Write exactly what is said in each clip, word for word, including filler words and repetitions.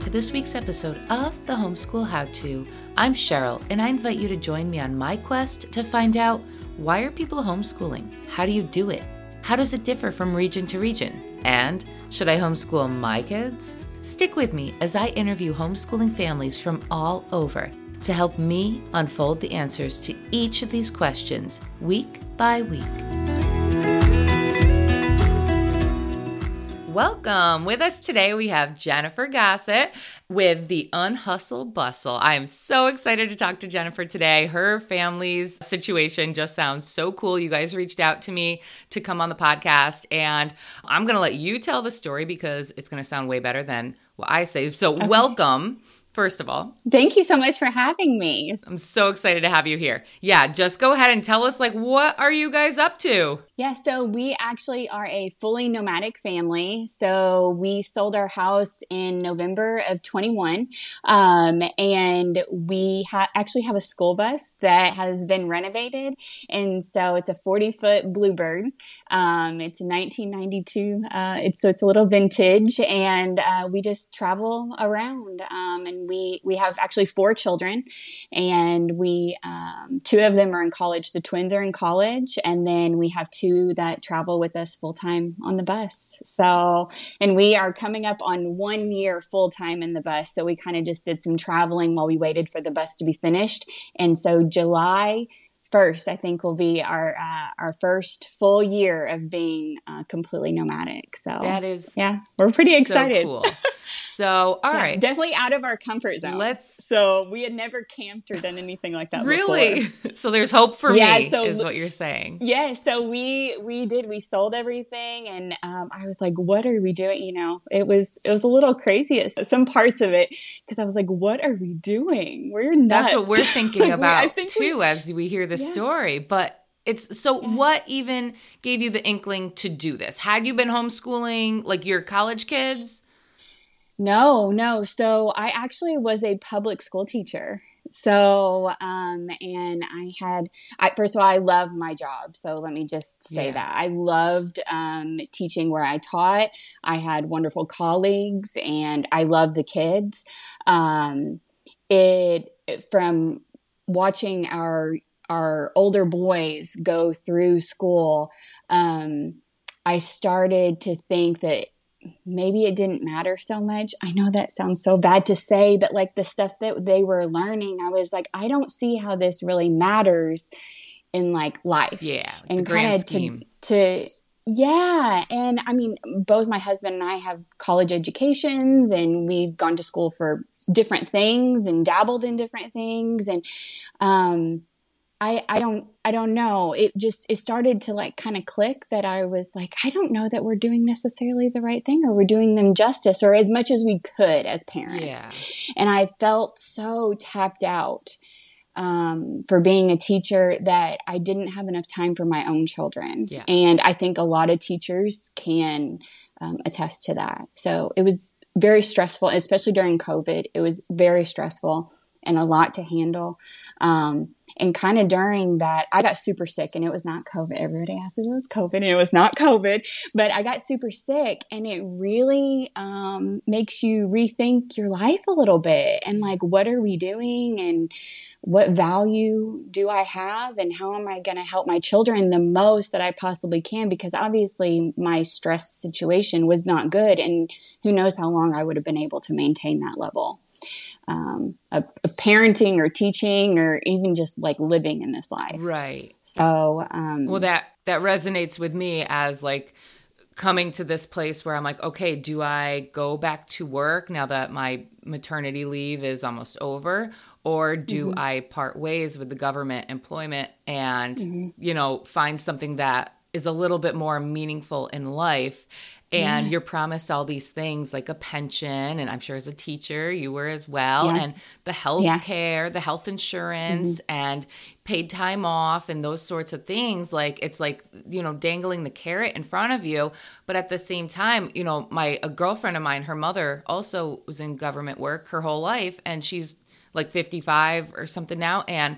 to this week's episode of The Homeschool How-To. I'm Cheryl, and I invite you to join me on my quest to find out, why are people homeschooling? How do you do it? How does it differ from region to region? And should I homeschool my kids? Stick with me as I interview homeschooling families from all over to help me unfold the answers to each of these questions week by week. Welcome. With us today, we have Jennifer Gossett with the Unhustle Bustle. I am so excited to talk to Jennifer today. Her family's situation just sounds so cool. You guys reached out to me to come on the podcast, and I'm going to let you tell the story because it's going to sound way better than what I say. So okay. Welcome. First of all, thank you so much for having me. I'm so excited to have you here. Yeah, just go ahead and tell us, like, what are you guys up to? Yeah, so we actually are a fully nomadic family. So we sold our house in November of twenty-one, um, and we ha- actually have a school bus that has been renovated. And so it's a forty-foot Bluebird. Um, it's a nineteen ninety-two. Uh, it's so it's a little vintage, and uh, we just travel around. Um, and we we have actually four children, and we um, two of them are in college. The twins are in college, and then we have two that travel with us full time on the bus. So, and we are coming up on one year full time in the bus. So we kind of just did some traveling while we waited for the bus to be finished. And so July first, I think, will be our uh, our first full year of being uh, completely nomadic. So that is, yeah, we're pretty excited. So cool. So, all yeah, right. Definitely out of our comfort zone. Let's. So we had never camped or done anything like that really? before. So there's hope for yeah, me, so, is what you're saying. Yeah. So we we did. We sold everything, and um, I was like, "What are we doing?" You know, it was it was a little crazy. Some parts of it, because I was like, "What are we doing? We're nuts." That's what we're thinking like, about we, I think too, we, as we hear the yeah. story. But it's so. Yeah. What even gave you the inkling to do this? Had you been homeschooling like your college kids? No, no. So I actually was a public school teacher. So, um, and I had, I, first of all, I love my job. So let me just say yeah. that I loved, um, teaching where I taught. I had wonderful colleagues, and I loved the kids. Um, it, from watching our, our older boys go through school, um, I started to think that maybe it didn't matter so much. I know that sounds so bad to say, but like the stuff that they were learning, I was like, I don't see how this really matters in like life. Yeah. And the grand kind of scheme. to, to, yeah. And I mean, both my husband and I have college educations, and we've gone to school for different things and dabbled in different things. And, um, I, I don't, I don't know. It just, it started to like kind of click that I was like, I don't know that we're doing necessarily the right thing, or we're doing them justice, or as much as we could as parents. Yeah. And I felt so tapped out, um, for being a teacher, that I didn't have enough time for my own children. Yeah. And I think a lot of teachers can, um, attest to that. So it was very stressful, especially during COVID. It was very stressful and a lot to handle. Um, and kind of during that, I got super sick, and it was not COVID. Everybody asked if it was COVID, and it was not COVID, but I got super sick, and it really, um, makes you rethink your life a little bit, and like, what are we doing, and what value do I have, and how am I going to help my children the most that I possibly can? Because obviously my stress situation was not good, and who knows how long I would have been able to maintain that level. Um, of, of parenting or teaching, or even just like living in this life. Right. So, um, well, that, that resonates with me as like coming to this place where I'm like, okay, do I go back to work now that my maternity leave is almost over? Or do mm-hmm. I part ways with the government employment and, mm-hmm. you know, find something that is a little bit more meaningful in life? And yeah. you're promised all these things like a pension, and I'm sure as a teacher you were as well, yes. and the health yeah. care, the health insurance, mm-hmm. and paid time off, and those sorts of things. Like, it's like, you know, dangling the carrot in front of you. But at the same time, you know, my a girlfriend of mine, her mother also was in government work her whole life, and she's like fifty-five or something now, and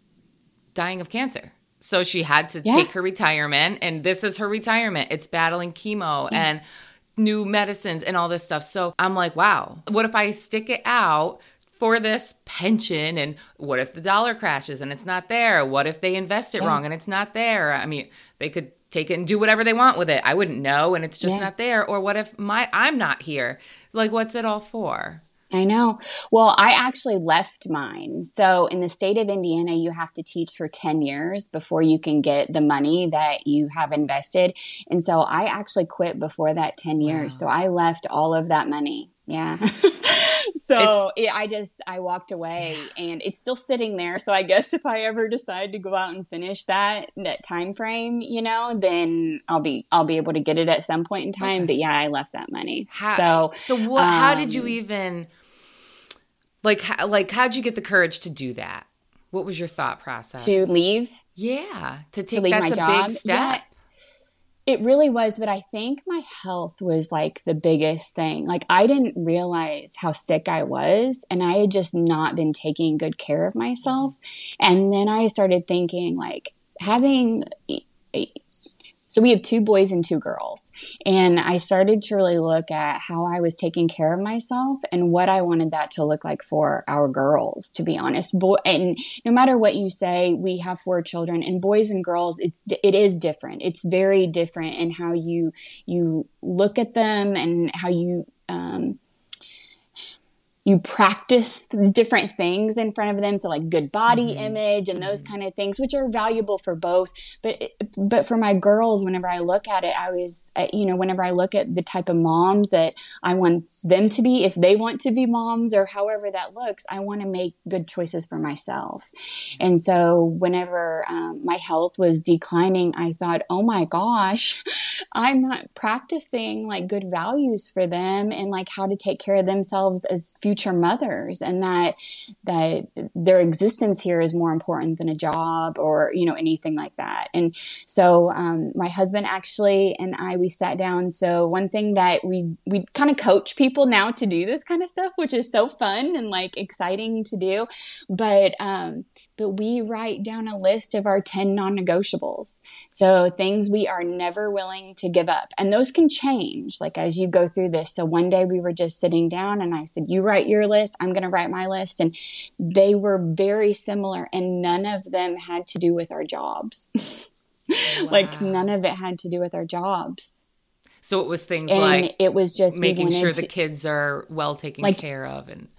dying of cancer. So she had to yeah. take her retirement, and this is her retirement. It's battling chemo. Yeah. And new medicines and all this stuff. So I'm like, wow, what if I stick it out for this pension? And what if the dollar crashes and it's not there? What if they invest it yeah. wrong and it's not there? I mean, they could take it and do whatever they want with it. I wouldn't know, and it's just yeah. not there. Or what if my I'm not here? Like, what's it all for? I know. Well, I actually left mine. So in the state of Indiana, you have to teach for ten years before you can get the money that you have invested. And so I actually quit before that ten years. Wow. So I left all of that money. Yeah. So it, I just, I walked away and it's still sitting there. So I guess if I ever decide to go out and finish that, that time frame, you know, then I'll be, I'll be able to get it at some point in time. Okay. But yeah, I left that money. How, so, so what, um, how did you even, like, how, like, how'd you get the courage to do that? What was your thought process? To leave? Yeah. To take, to leave that's my a job. big step. Yeah. It really was, but I think my health was like the biggest thing. Like I didn't realize how sick I was, and I had just not been taking good care of myself. And then I started thinking like having so we have two boys and two girls. And I started to really look at how I was taking care of myself and what I wanted that to look like for our girls, to be honest. Boy, and no matter what you say, we have four children, and boys and girls, it's, it is different. It's very different in how you, you look at them and how you, um, you practice different things in front of them. So like good body mm-hmm. image and those kind of things, which are valuable for both. But, but for my girls, whenever I look at it, I was, uh, you know, whenever I look at the type of moms that I want them to be, if they want to be moms or however that looks, I want to make good choices for myself. And so whenever um, my health was declining, I thought, oh my gosh, I'm not practicing like good values for them and like how to take care of themselves as future mothers, and that that their existence here is more important than a job or, you know, anything like that. And so um, my husband actually and I, we sat down. So one thing that we we kind of coach people now to do this kind of stuff, which is so fun and like exciting to do. But um, but we write down a list of our ten non-negotiables. So things we are never willing to give up. And those can change like as you go through this. So one day we were just sitting down and I said, you write your list, I'm going to write my list. And they were very similar, and none of them had to do with our jobs. Wow. Like none of it had to do with our jobs. So it was things and like it was just making sure the to, kids are well taken like, care of and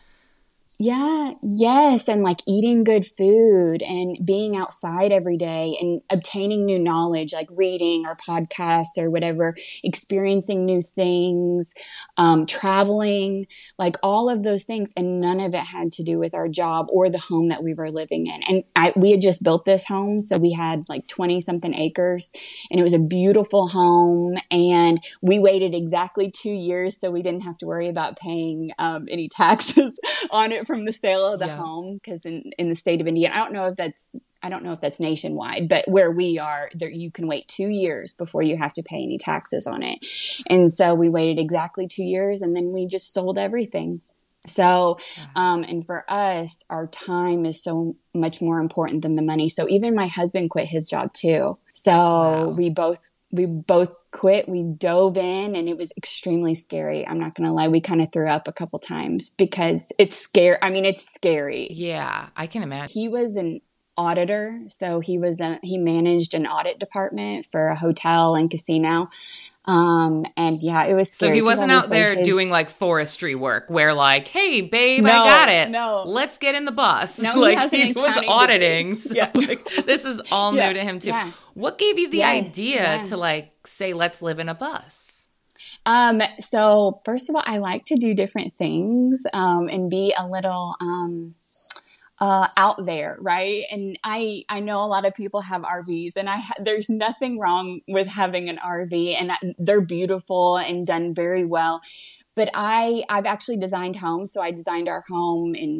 Yeah, yes. And like eating good food and being outside every day and obtaining new knowledge, like reading or podcasts or whatever, experiencing new things, um, traveling, like all of those things. And none of it had to do with our job or the home that we were living in. And I, we had just built this home. So we had like twenty something acres, and it was a beautiful home. And we waited exactly two years so we didn't have to worry about paying um, any taxes on it from the sale of the yeah. home, because in, in the state of Indiana, I don't know if that's I don't know if that's nationwide, but where we are, there you can wait two years before you have to pay any taxes on it. And so we waited exactly two years, and then we just sold everything. So, um, and for us, our time is so much more important than the money. So even my husband quit his job too. So wow. we both we both quit. We dove in, and it was extremely scary. I'm not going to lie. We kind of threw up a couple times because it's scary. I mean, it's scary. Yeah, I can imagine. He was an auditor. So he was, a, he managed an audit department for a hotel and casino. Um, and yeah, it was scary. So he wasn't out there like his... doing like forestry work where like, hey babe, no, I got it. No, let's get in the bus. No, like he, he was auditing. So yeah. like, this is all yeah. new to him too. Yeah. What gave you the yes, idea yeah. to like say, let's live in a bus? Um, so first of all, I like to do different things, um, and be a little, um, Uh, out there, right? And I, I know a lot of people have R Vs, and I ha- there's nothing wrong with having an R V, and I, they're beautiful and done very well. But I, I've actually designed homes, so I designed our home in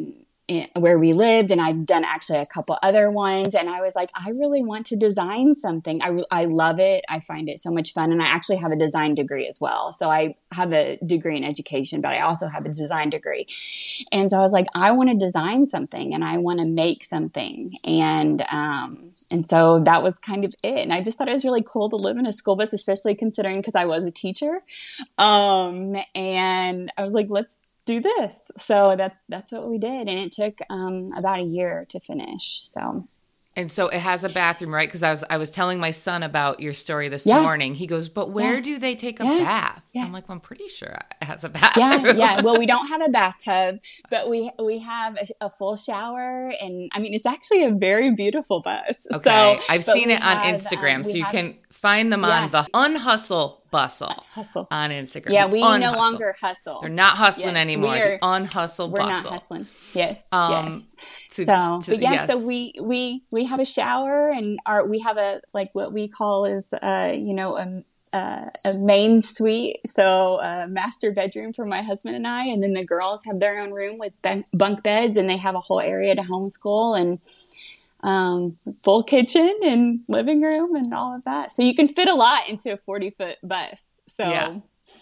in, where we lived, and I've done actually a couple other ones. And I was like, I really want to design something. I, re- I love it. I find it so much fun. And I actually have a design degree as well. So I have a degree in education, but I also have a design degree. And so I was like, I want to design something and I want to make something. And, um, and so that was kind of it. And I just thought it was really cool to live in a school bus, especially considering because I was a teacher. Um, and I was like, let's do this. So that, that's what we did. And it took um, about a year to finish. So. And so it has a bathroom, right? Because I was I was telling my son about your story this yeah. morning. He goes, but where yeah. do they take a yeah. bath? Yeah. I'm like, well, I'm pretty sure it has a bathroom. Yeah, yeah. Well, we don't have a bathtub, but we we have a, a full shower, and I mean, it's actually a very beautiful bus. Okay, so, I've seen it on have, Instagram, um, so you have, can find them yeah. on the Unhustle Bustle Hustle on Instagram. Yeah, we Unhustle. no longer hustle. They're not hustling yes, anymore. Are, the Unhustle we're Bustle. We're not hustling. Yes, um, yes. To, so, to, but yeah, yes. so we we we have a shower, and our we have a like what we call is uh you know a. Uh, a main suite, so a master bedroom for my husband and I, and then the girls have their own room with bunk beds, and they have a whole area to homeschool, and um, full kitchen and living room and all of that. So you can fit a lot into a forty foot bus. So, yeah.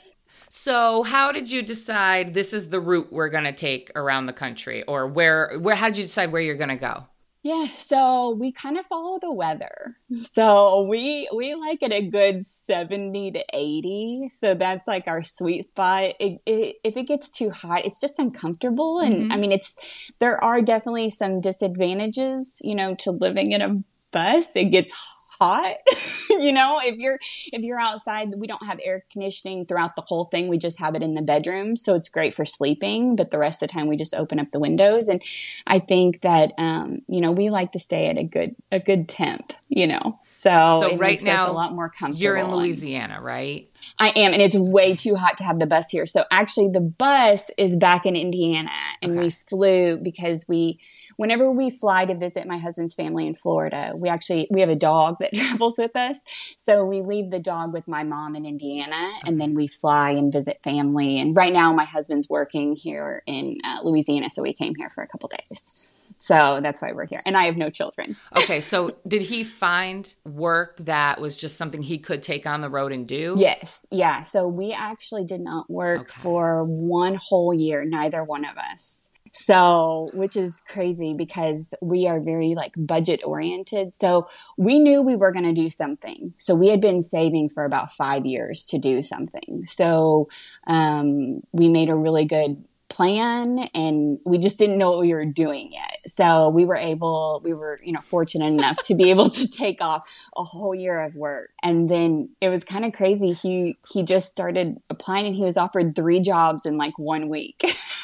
So how did you decide this is the route we're going to take around the country, or where? Where? How did you decide where you're going to go? Yeah, so we kind of follow the weather. So we we like it a good seventy to eighty. So that's like our sweet spot. It, it, if it gets too hot, it's just uncomfortable. And mm-hmm. I mean, it's there are definitely some disadvantages, you know, to living in a bus. It gets hot. You know, if you're if you're outside, we don't have air conditioning throughout the whole thing. We just have it in the bedroom, so it's great for sleeping. But the rest of the time, we just open up the windows. And I think that um, you know, we like to stay at a good a good temp. You know, so, so it right makes now us a lot more comfortable. You're in Louisiana, right? I am, and it's way too hot to have the bus here. So actually, the bus is back in Indiana, and okay. we flew because we. Whenever we fly to visit my husband's family in Florida, we actually, we have a dog that travels with us. So we leave the dog with my mom in Indiana, and then we fly and visit family. And right now my husband's working here in uh, Louisiana. So we came here for a couple days. So that's why we're here. And I have no children. Okay. So did he find work that was just something he could take on the road and do? Yes. Yeah. So we actually did not work okay. for one whole year, neither one of us. So, which is crazy because we are very like budget oriented. So we knew we were going to do something. So we had been saving for about five years to do something. So, um, we made a really good plan, and we just didn't know what we were doing yet. So we were able, we were, you know, fortunate enough to be able to take off a whole year of work. And then it was kind of crazy. He, he just started applying, and he was offered three jobs in like one week.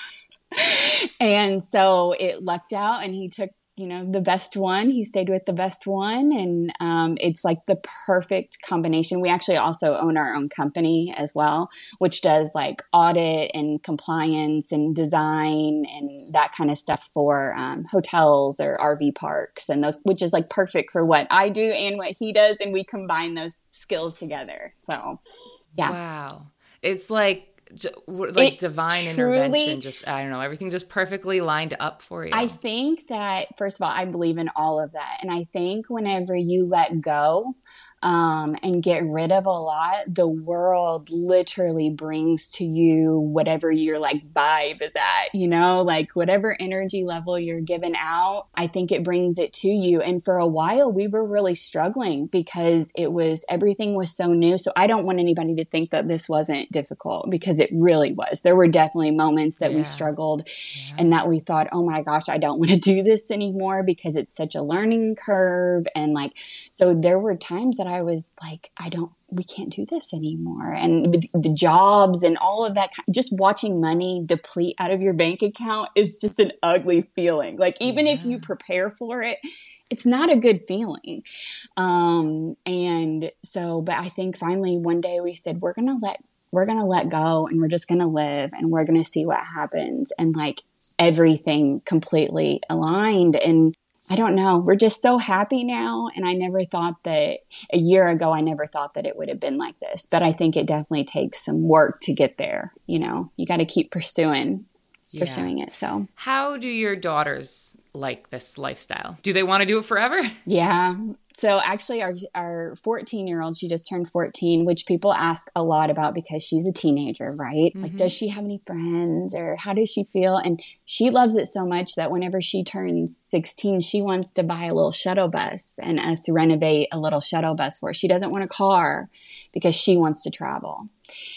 And so it lucked out, and he took, you know, the best one. He stayed with the best one. And um, it's like the perfect combination. We actually also own our own company as well, which does like audit and compliance and design and that kind of stuff for um, hotels or R V parks, and those, which is like perfect for what I do and what he does. And we combine those skills together. So, yeah. Wow. It's like, like it divine truly, intervention, just I don't know, everything just perfectly lined up for you. I think that, first of all, I believe in all of that. And I think whenever you let go um, and get rid of a lot, the world literally brings to you whatever your like vibe is at, you know, like whatever energy level you're giving out, I think it brings it to you. And for a while we were really struggling because it was, everything was so new. So I don't want anybody to think that this wasn't difficult, because it really was. There were definitely moments that yeah. we struggled yeah. and that we thought, oh my gosh, I don't want to do this anymore because it's such a learning curve. And like, so there were times that I was like, I don't, we can't do this anymore. And the, the jobs and all of that, just watching money deplete out of your bank account is just an ugly feeling. Like, even yeah. if you prepare for it, it's not a good feeling. Um, and so, but I think finally one day we said, we're going to let, we're going to let go, and we're just going to live, and we're going to see what happens. And like everything completely aligned. And I don't know, we're just so happy now. And I never thought that a year ago, I never thought that it would have been like this, but I think it definitely takes some work to get there. You know, you got to keep pursuing. pursuing yeah. it. So how do your daughters like this lifestyle? Do they want to do it forever? Yeah. So actually our our fourteen year old, she just turned fourteen, which people ask a lot about because she's a teenager, right? Mm-hmm. Like, does she have any friends or how does she feel? And she loves it so much that whenever she turns sixteen, she wants to buy a little shuttle bus and us renovate a little shuttle bus for her. She doesn't want a car because she wants to travel.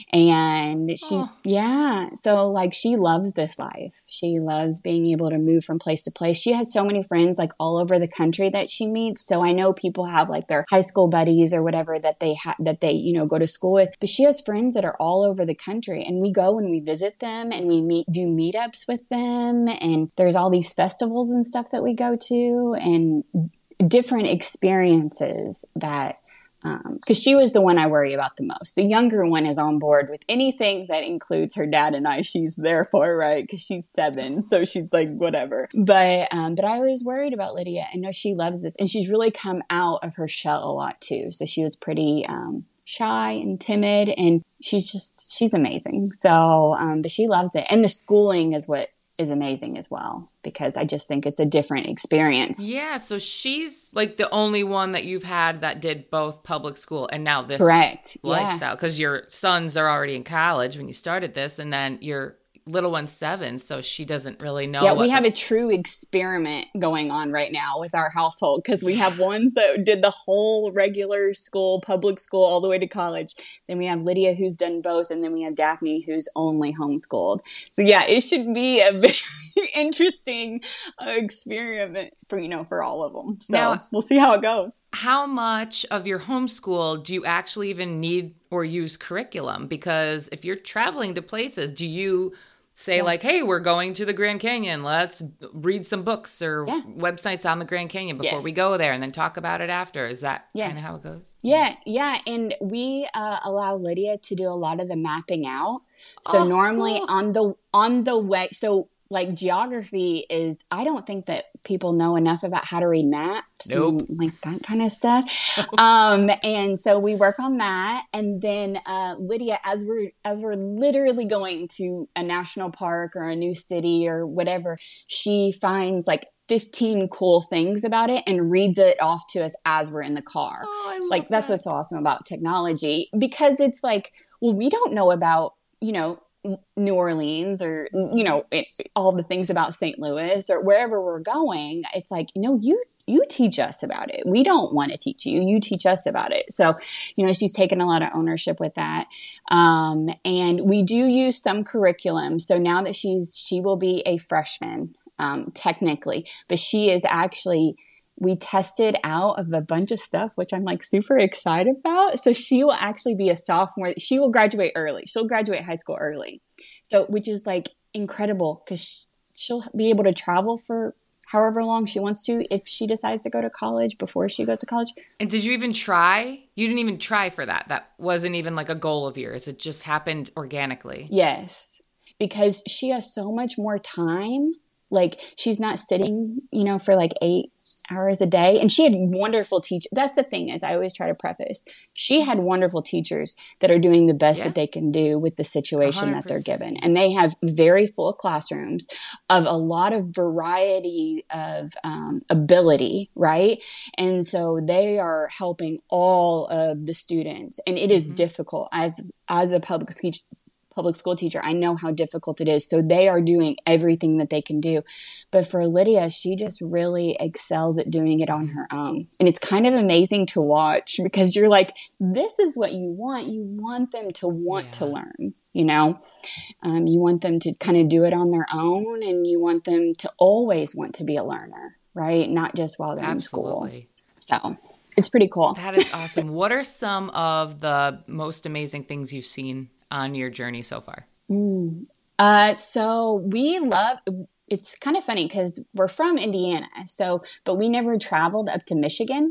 And she, oh. yeah. So like she loves this life. She loves being able to move from place to place. She has so many friends like all over the country that she meets. So I know people have like their high school buddies or whatever that they have, that they, you know, go to school with, but she has friends that are all over the country and we go and we visit them and we meet, do meetups with them. And there's all these festivals and stuff that we go to and different experiences that because um, she was the one I worry about the most. The younger one is on board with anything that includes her dad and I. She's there for, right? Because she's seven, so she's like whatever. But um, but I was worried about Lydia. I know she loves this, and she's really come out of her shell a lot too. So she was pretty um, shy and timid, and she's just she's amazing. So, um, but she loves it, and the schooling is what is amazing as well, because I just think it's a different experience. Yeah, so she's like the only one that you've had that did both public school and now this Correct. lifestyle. Because yeah. your sons are already in college when you started this, and then your little one's seven, so she doesn't really know. Yeah, we what have the- a true experiment going on right now with our household, because we have ones that did the whole regular school, public school, all the way to college. Then we have Lydia, who's done both, and then we have Daphne, who's only homeschooled. So yeah, it should be a very interesting uh, experiment for, you know, for all of them. So now, we'll see how it goes. How much of your homeschool do you actually even need or use curriculum? Because if you're traveling to places, do you say yeah. like, hey, we're going to the Grand Canyon, let's read some books or yeah. websites on the Grand Canyon before yes. we go there and then talk about it after? Is that yes. kind of how it goes? Yeah, yeah. And we uh, allow Lydia to do a lot of the mapping out. So oh, normally cool. on the on the way, so like geography is, I don't think that people know enough about how to read maps nope. and like that kind of stuff. um, and so we work on that. And then uh, Lydia, as we're, as we're literally going to a national park or a new city or whatever, she finds like fifteen cool things about it and reads it off to us as we're in the car. Oh, I love like that's that. what's so awesome about technology, because it's like, well, we don't know about, you know, New Orleans or, you know, it, all the things about Saint Louis or wherever we're going. It's like, no, you, you teach us about it. We don't want to teach you. You teach us about it. So, you know, she's taken a lot of ownership with that. Um, and we do use some curriculum. So now that she's, she will be a freshman, um, technically, but she is actually, we tested out of a bunch of stuff, which I'm like super excited about. So she will actually be a sophomore. She will graduate early. She'll graduate high school early. So, which is like incredible, because she'll be able to travel for however long she wants to if she decides to go to college before she goes to college. And did you even try? You didn't even try for that. That wasn't even like a goal of yours. It just happened organically. Yes, because she has so much more time. Like she's not sitting, you know, for like eight hours a day. And she had wonderful teachers. That's the thing, is I always try to preface. She had wonderful teachers that are doing the best yeah. that they can do with the situation one hundred percent that they're given. And they have very full classrooms of a lot of variety of um, ability, right? And so they are helping all of the students. And it is mm-hmm. difficult as, as a public speech public school teacher. I know how difficult it is. So they are doing everything that they can do. But for Lydia, she just really excels at doing it on her own. And it's kind of amazing to watch, because you're like, this is what you want. You want them to want yeah. to learn, you know, um, you want them to kind of do it on their own, and you want them to always want to be a learner, right? Not just while they're Absolutely. in school. So it's pretty cool. That is awesome. What are some of the most amazing things you've seen on your journey so far? Mm. Uh, so we love, it's kind of funny because we're from Indiana. So, but we never traveled up to Michigan.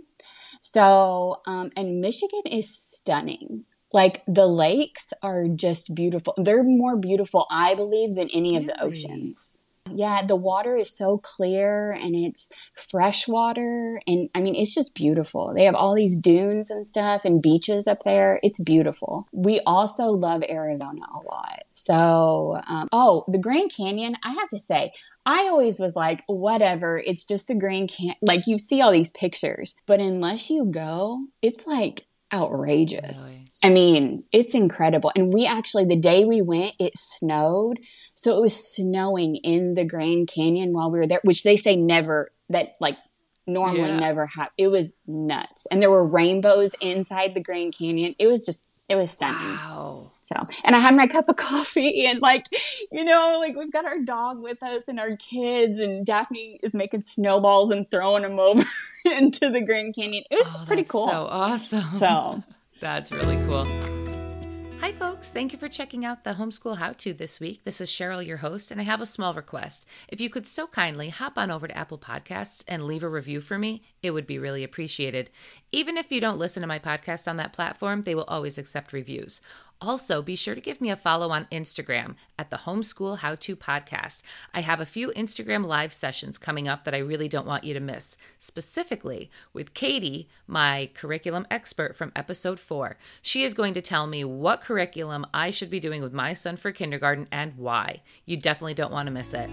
So, um, and Michigan is stunning. Like the lakes are just beautiful. They're more beautiful, I believe, than any of the oceans. Yeah, the water is so clear and it's fresh water. And I mean, it's just beautiful. They have all these dunes and stuff and beaches up there. It's beautiful. We also love Arizona a lot. So, um, oh, the Grand Canyon, I have to say, I always was like, whatever, it's just a Grand Canyon. Like, you see all these pictures, but unless you go, it's like outrageous. Really? I mean, it's incredible. And we actually, the day we went, it snowed. So it was snowing in the Grand Canyon while we were there, which they say never, that like normally Yeah. never happen. It was nuts. And there were rainbows inside the Grand Canyon. It was just, it was stunning. Wow. So, and I had my cup of coffee and like, you know, like we've got our dog with us and our kids, and Daphne is making snowballs and throwing them over into the Grand Canyon. It was Oh, just pretty that's cool. So awesome. So That's really cool. Hi, folks. Thank you for checking out the Homeschool How-To this week. This is Cheryl, your host, and I have a small request. If you could so kindly hop on over to Apple Podcasts and leave a review for me, it would be really appreciated. Even if you don't listen to my podcast on that platform, they will always accept reviews. Also, be sure to give me a follow on Instagram at the Homeschool How-To Podcast. I have a few Instagram live sessions coming up that I really don't want you to miss, specifically with Katie, my curriculum expert from episode four. She is going to tell me what curriculum I should be doing with my son for kindergarten and why. You definitely don't want to miss it.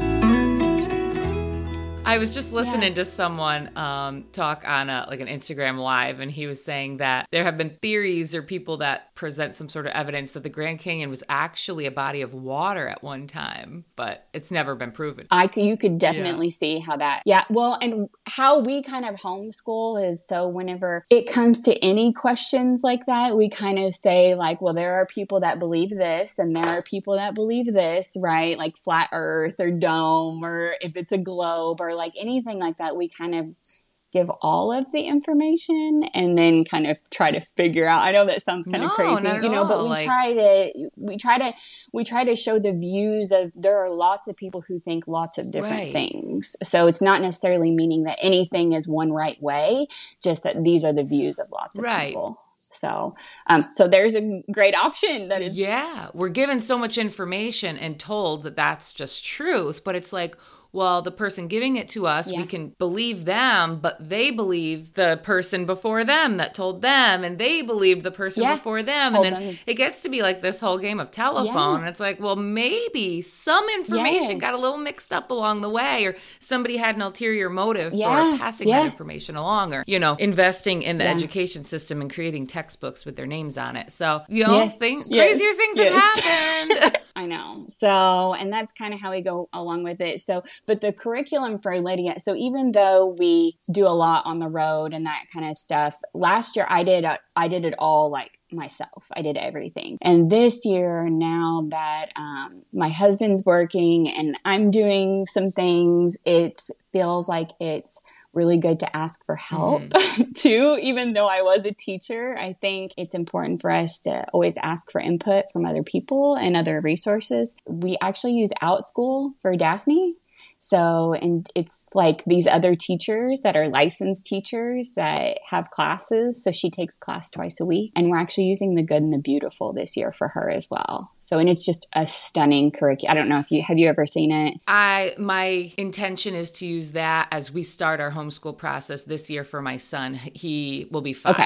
I was just listening Yeah. to someone um, talk on a, like an Instagram live, and he was saying that there have been theories or people that present some sort of evidence that the Grand Canyon was actually a body of water at one time, but it's never been proven. I could, you could definitely see how that, yeah. Well, and how we kind of homeschool is, so whenever it comes to any questions like that, we kind of say like, well, there are people that believe this and there are people that believe this, right? Like flat earth or dome, or if it's a globe or like anything like that, we kind of give all of the information and then kind of try to figure out. I know that sounds kind No, of crazy, not at you know, but all. we Like- try to we try to we try to show the views of, there are lots of people who think lots of different Right. things. So it's not necessarily meaning that anything is one right way, just that these are the views of lots of Right. people. So, um, so there's a great option that is, Yeah, we're given so much information and told that that's just truth, but it's like, well, the person giving it to us, Yeah. we can believe them, but they believe the person before them that told them, and they believe the person Yeah, before them. told And then them. it gets to be like this whole game of telephone. Yeah. And it's like, well, maybe some information Yes. got a little mixed up along the way, or somebody had an ulterior motive Yeah, for passing yeah. that information along, or, you know, investing in the Yeah. education system and creating textbooks with their names on it. So, you know, Yes, things, yes, crazier things yes. have happened. I know. So, and that's kind of how we go along with it. So, but the curriculum for Lydia, so even though we do a lot on the road and that kind of stuff, last year I did, uh, I did it all like myself. I did everything. And this year, now that um, my husband's working and I'm doing some things, it feels like it's really good to ask for help Mm-hmm. too. Even though I was a teacher, I think it's important for us to always ask for input from other people and other resources. We actually use OutSchool for Daphne. So, and it's like these other teachers that are licensed teachers that have classes. So she takes class twice a week, and we're actually using the Good and the Beautiful this year for her as well. So, and it's just a stunning curriculum. I don't know if you, have you ever seen it? I my intention is to use that as we start our homeschool process this year for my son. He will be five. Okay.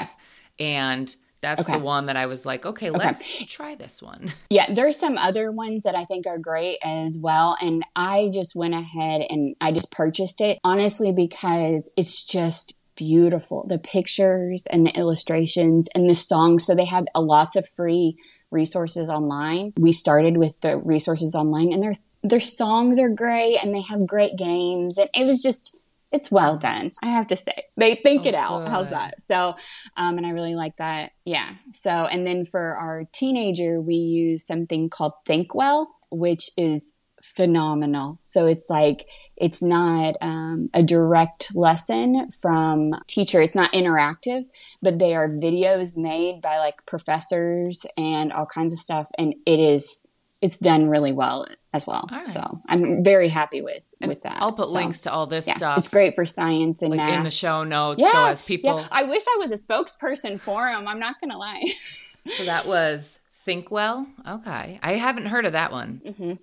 And that's Okay. the one that I was like, okay, let's try this one. Yeah, there's some other ones that I think are great as well. And I just went ahead and I just purchased it, honestly, because it's just beautiful. The pictures and the illustrations and the songs. So they have a lots of free resources online. We started with the resources online, and their their songs are great and they have great games. And it was just, it's well done, I have to say. They think Oh, it out. How's good. that? So, um, and I really like that. Yeah. So, and then for our teenager, we use something called ThinkWell, which is phenomenal. So it's like, it's not um, a direct lesson from teacher. It's not interactive, but they are videos made by like professors and all kinds of stuff. And it is, it's done really well as well. All right. So I'm very happy with, And with that. I'll put So, links to all this yeah, stuff. it's great for science and like math. in the show notes. Yeah, So as people, yeah. I wish I was a spokesperson for them. I'm not going to lie. so that was ThinkWell. Okay. I haven't heard of that one. hmm Yeah.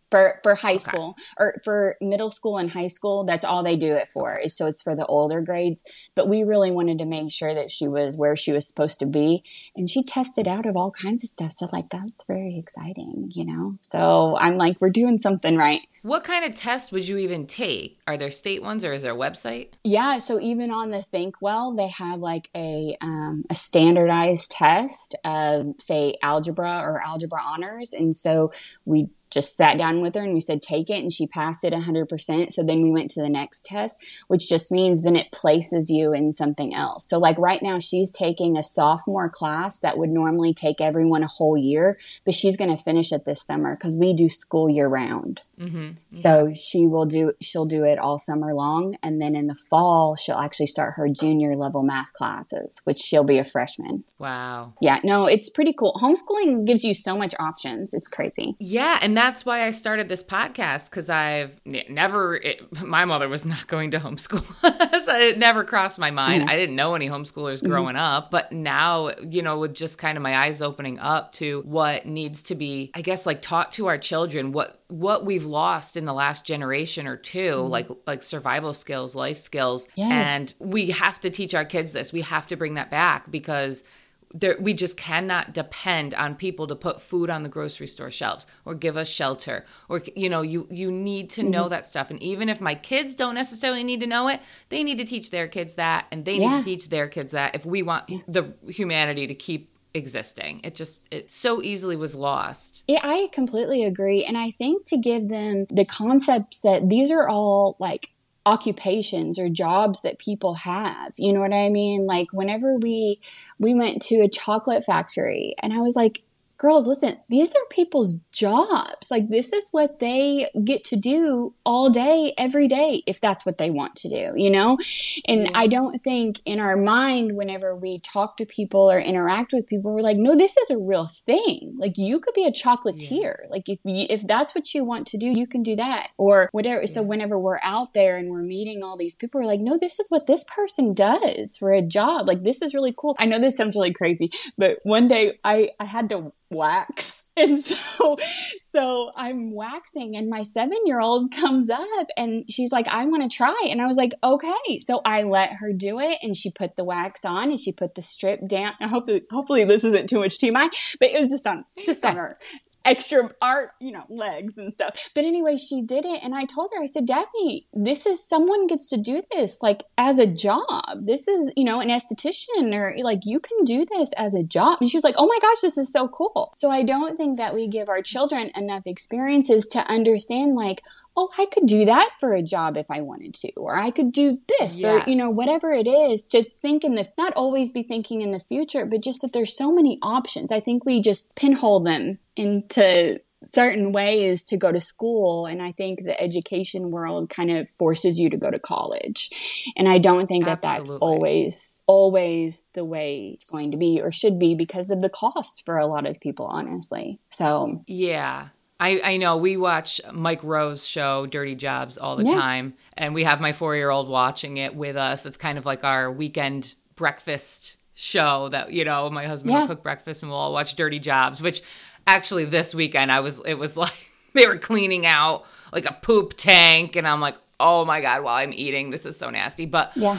For for high Okay. school or for middle school and high school, that's all they do it for. Is So it's for the older grades. But we really wanted to make sure that she was where she was supposed to be. And she tested out of all kinds of stuff. So like, that's very exciting, you know? So I'm like, we're doing something right. What kind of test would you even take? Are there state ones or is there a website? Yeah, so even on the ThinkWell, they have like a um, a standardized test of, say, algebra or algebra honors. And so we just sat down with her and we said, take it. And she passed it one hundred percent. So then we went to the next test, which just means then it places you in something else. So like right now, she's taking a sophomore class that would normally take everyone a whole year, but she's going to finish it this summer because we do school year round. Mm-hmm. So she will do, she'll do it all summer long. And then in the fall, she'll actually start her junior level math classes, which she'll be a freshman. Wow. Yeah, no, it's pretty cool. Homeschooling gives you so much options. It's crazy. Yeah, and that's why I started this podcast, because I've never, it, my mother was not going to homeschool. So it never crossed my mind. Mm. I didn't know any homeschoolers mm-hmm. growing up, but now, you know, with just kind of my eyes opening up to what needs to be, I guess, like taught to our children, what what we've lost in the last generation or two, mm. like like survival skills, life skills. Yes. And we have to teach our kids this. We have to bring that back, because there, we just cannot depend on people to put food on the grocery store shelves or give us shelter, or, you know, you, you need to know mm-hmm. that stuff. And even if my kids don't necessarily need to know it, they need to teach their kids that, and they yeah. need to teach their kids that if we want yeah. the humanity to keep existing. It just, it so easily was lost. Yeah, I completely agree. And I think to give them the concepts that these are all like occupations or jobs that people have. You know what I mean? Like whenever we we went to a chocolate factory and I was like, girls, listen, these are people's jobs. Like this is what they get to do all day, every day, if that's what they want to do, you know? And yeah. I don't think in our mind, whenever we talk to people or interact with people, we're like, no, this is a real thing. Like you could be a chocolatier. Yeah. Like if you, if that's what you want to do, you can do that or whatever. Yeah. So whenever we're out there and we're meeting all these people, we're like, no, this is what this person does for a job. Like this is really cool. I know this sounds really crazy, but one day I, I had to wax. And so, so I'm waxing and my seven-year-old comes up and she's like, I want to try. And I was like, okay. So I let her do it and she put the wax on and she put the strip down. I hope that, hopefully this isn't too much T M I, but it was just on, just on her extra art, you know, legs and stuff. But anyway, she did it. And I told her, I said, Daphne, this is, someone gets to do this like as a job. This is, you know, an esthetician or like you can do this as a job. And she was like, oh my gosh, this is so cool. So I don't think that we give our children enough experiences to understand like, oh, I could do that for a job if I wanted to, or I could do this, yes. or, you know, whatever it is, to think in the, not always be thinking in the future, but just that there's so many options. I think we just pinhole them into certain ways to go to school. And I think the education world kind of forces you to go to college. And I don't think that Absolutely. That's always, always the way it's going to be or should be because of the cost for a lot of people, honestly. So, yeah. I, I know we watch Mike Rowe's show, Dirty Jobs, all the yeah. time. And we have my four-year-old watching it with us. It's kind of like our weekend breakfast show that, you know, my husband yeah. will cook breakfast and we'll all watch Dirty Jobs, which actually this weekend I was, it was like they were cleaning out like a poop tank. And I'm like, oh my God, while I'm eating, this is so nasty. But yeah.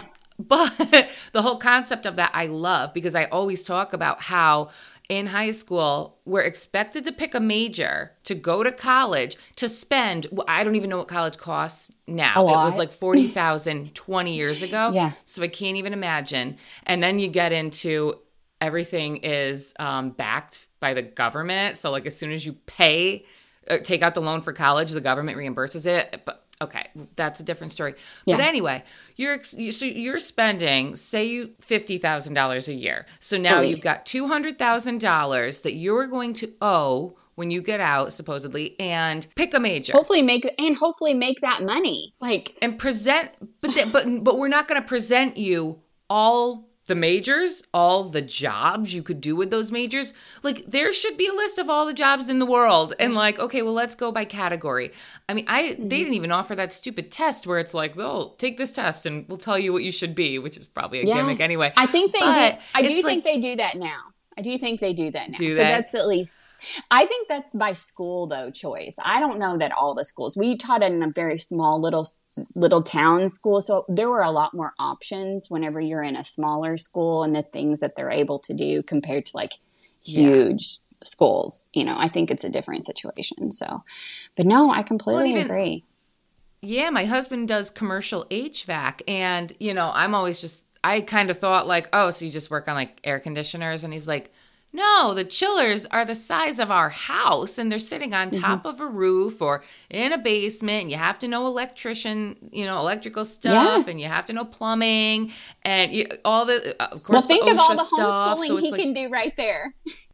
But the whole concept of that I love, because I always talk about how in high school, we're expected to pick a major, to go to college, to spend, well, I don't even know what college costs now. A lot. It was like forty thousand dollars twenty years ago. Yeah. So I can't even imagine. And then you get into everything is um, backed by the government. So like as soon as you pay, uh, take out the loan for college, the government reimburses it. But okay, that's a different story. Yeah. But anyway, you're you, so you're spending, say you fifty thousand dollars a year. So now you've got two hundred thousand dollars that you're going to owe when you get out, supposedly, and pick a major. Hopefully make and hopefully make that money. Like and present, but th- but but we're not going to present you all the majors, all the jobs you could do with those majors. Like there should be a list of all the jobs in the world and like, okay, well, let's go by category. I mean, I mm-hmm. they didn't even offer that stupid test where it's like, oh, take this test and we'll tell you what you should be, which is probably a yeah. gimmick anyway. I think they but do. I do like, think they do that now. I do think they do that now. Do so they? That's at least, I think that's by school though, choice. I don't know that all the schools, we taught in a very small little, little town school. So there were a lot more options whenever you're in a smaller school and the things that they're able to do compared to like huge yeah. schools. You know, I think it's a different situation. So, but no, I completely well, even, agree. Yeah. My husband does commercial H V A C and, you know, I'm always just, I kind of thought like, oh, so you just work on like air conditioners? And he's like, no, the chillers are the size of our house and they're sitting on top mm-hmm. of a roof or in a basement. And you have to know electrician, you know, electrical stuff yeah. and you have to know plumbing and you, all the, of course, well, think the of all the stuff, homeschooling so he like, can do right there.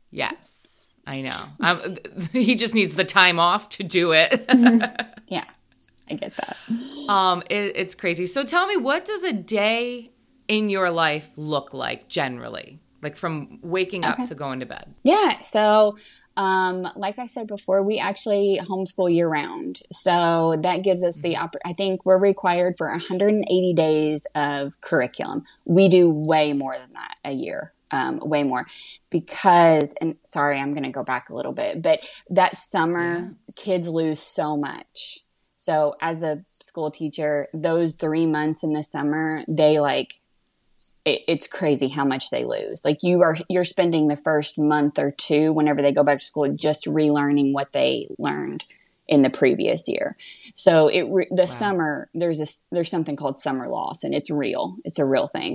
Yes, I know. Um, he just needs the time off to do it. Yeah, I get that. Um, it, it's crazy. So tell me, what does a day in your life look like generally, like from waking up okay. to going to bed? Yeah. So, um, like I said before, we actually homeschool year round. So that gives us the, opp- I think we're required for one hundred eighty days of curriculum. We do way more than that a year. Um, way more because, and sorry, I'm going to go back a little bit, but that summer yeah. kids lose so much. So as a school teacher, those three months in the summer, they like, it, it's crazy how much they lose. Like you are, you're spending the first month or two whenever they go back to school, just relearning what they learned in the previous year. So it, the wow. summer, there's a, there's something called summer loss and it's real. It's a real thing.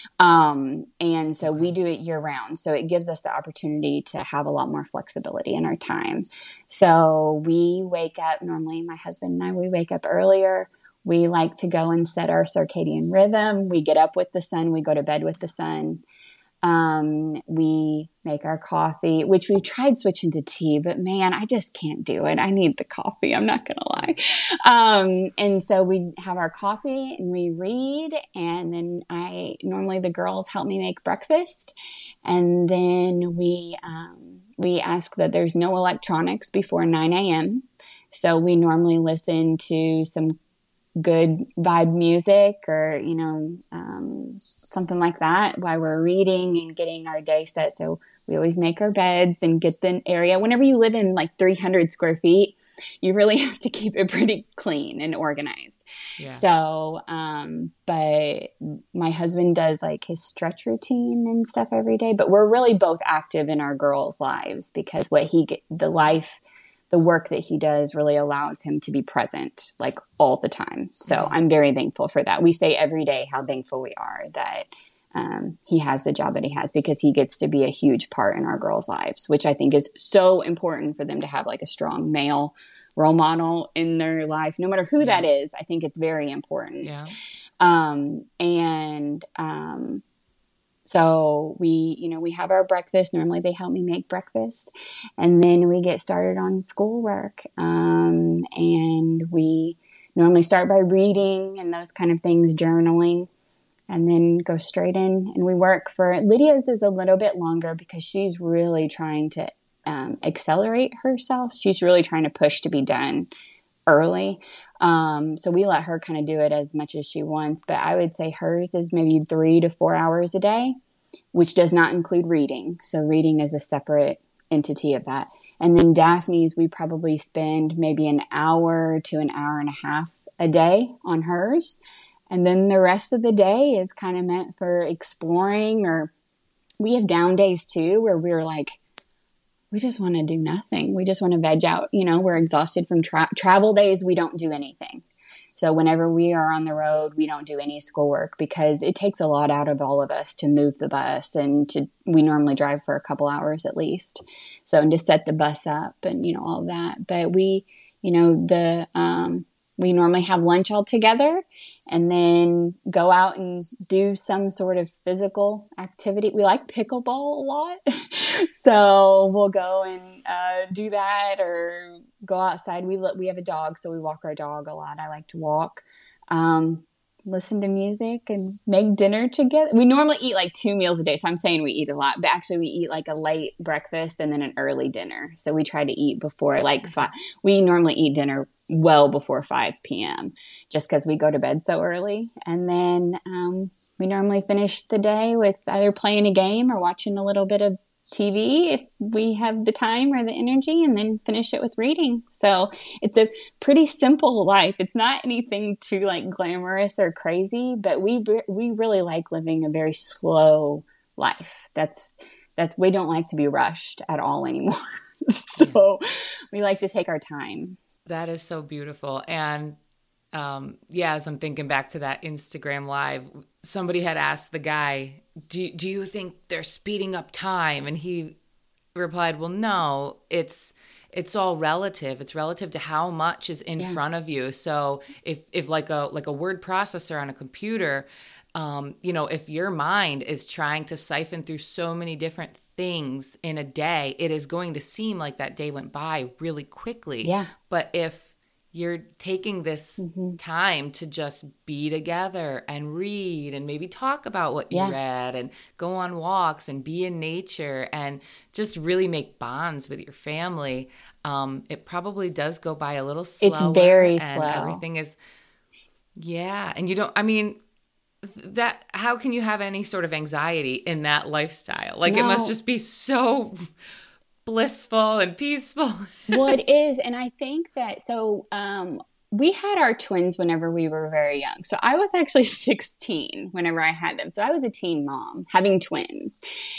Um, and so we do it year round. So it gives us the opportunity to have a lot more flexibility in our time. So we wake up normally, my husband and I, we wake up earlier. We like to go and set our circadian rhythm. We get up with the sun. We go to bed with the sun. Um, we make our coffee, which we've tried switching to tea, but man, I just can't do it. I need the coffee. I'm not going to lie. Um, and so we have our coffee and we read. And then I, normally the girls help me make breakfast. And then we, um, we ask that there's no electronics before nine a.m. So we normally listen to some good vibe music or, you know, um, something like that while we're reading and getting our day set. So we always make our beds and get the area. Whenever you live in like three hundred square feet, you really have to keep it pretty clean and organized. Yeah. So, um, but my husband does like his stretch routine and stuff every day, but we're really both active in our girls' lives because what he get, the life the work that he does really allows him to be present like all the time. So I'm very thankful for that. We say every day how thankful we are that um, he has the job that he has because he gets to be a huge part in our girls' lives, which I think is so important for them to have like a strong male role model in their life, no matter who yeah. that is. I think it's very important. Yeah. Um, and, um, So we, you know, we have our breakfast. Normally they help me make breakfast and then we get started on schoolwork. Um, and we normally start by reading and those kind of things, journaling, and then go straight in and we work for Lydia's is a little bit longer because she's really trying to, um, accelerate herself. She's really trying to push to be done early. Um, so we let her kind of do it as much as she wants, but I would say hers is maybe three to four hours a day, which does not include reading. So reading is a separate entity of that. And then Daphne's, we probably spend maybe an hour to an hour and a half a day on hers. And then the rest of the day is kind of meant for exploring, or we have down days too, where we're like, we just want to do nothing. We just want to veg out. You know, we're exhausted from tra- travel days. We don't do anything. So whenever we are on the road, we don't do any schoolwork because it takes a lot out of all of us to move the bus and to, we normally drive for a couple hours at least. So, and to set the bus up and, you know, all of that. But we, you know, the, um, we normally have lunch all together and then go out and do some sort of physical activity. We like pickleball a lot. So we'll go and uh, do that or go outside. We we have a dog, so we walk our dog a lot. I like to walk, um, listen to music and make dinner together. We normally eat like two meals a day. So I'm saying we eat a lot, but actually we eat like a late breakfast and then an early dinner. So we try to eat before like five. We normally eat dinner well before five p.m. just because we go to bed so early. And then um, we normally finish the day with either playing a game or watching a little bit of T V if we have the time or the energy, and then finish it with reading. So it's a pretty simple life. It's not anything too like glamorous or crazy, but we we really like living a very slow life. That's that's we don't like to be rushed at all anymore. So yeah. We like to take our time. That is so beautiful. And um, yeah, as I'm thinking back to that Instagram live, somebody had asked the guy, do, do you think they're speeding up time? And he replied, well, no, it's it's all relative. It's relative to how much is in yeah. front of you. So if if like a like a word processor on a computer, um, you know, if your mind is trying to siphon through so many different things in a day, it is going to seem like that day went by really quickly. Yeah. But if you're taking this mm-hmm. time to just be together and read and maybe talk about what you yeah. read and go on walks and be in nature and just really make bonds with your family, um, it probably does go by a little slower. It's very and slow. Everything is, yeah. And you don't, I mean, that, how can you have any sort of anxiety in that lifestyle? Like no. It must just be so blissful and peaceful. Well, it is. And I think that, so um, we had our twins whenever we were very young. So I was actually sixteen whenever I had them. So I was a teen mom having twins.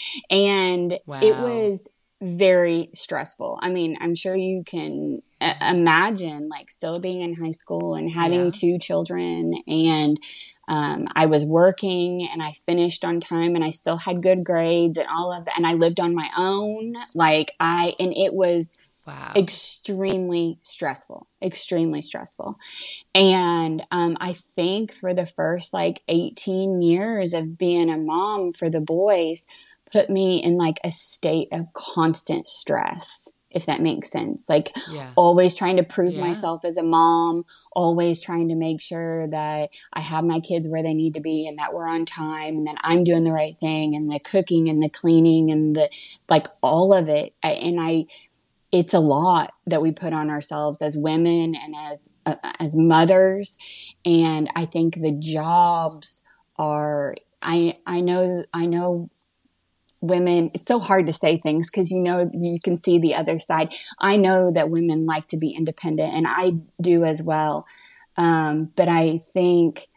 And wow. it was very stressful. I mean, I'm sure you can uh, imagine like still being in high school and having yeah. two children, and Um, I was working and I finished on time and I still had good grades and all of that. And I lived on my own. Like I, and it was wow. extremely stressful, extremely stressful. And, um, I think for the first like eighteen years of being a mom for the boys put me in like a state of constant stress, if that makes sense. Like yeah. always trying to prove yeah. myself as a mom, always trying to make sure that I have my kids where they need to be and that we're on time and that I'm doing the right thing, and the cooking and the cleaning and the, like all of it. And I, it's a lot that we put on ourselves as women and as, uh, as mothers. And I think the jobs are, I, I know, I know, women, it's so hard to say things because, you know, you can see the other side. I know that women like to be independent, and I do as well. Um, but I think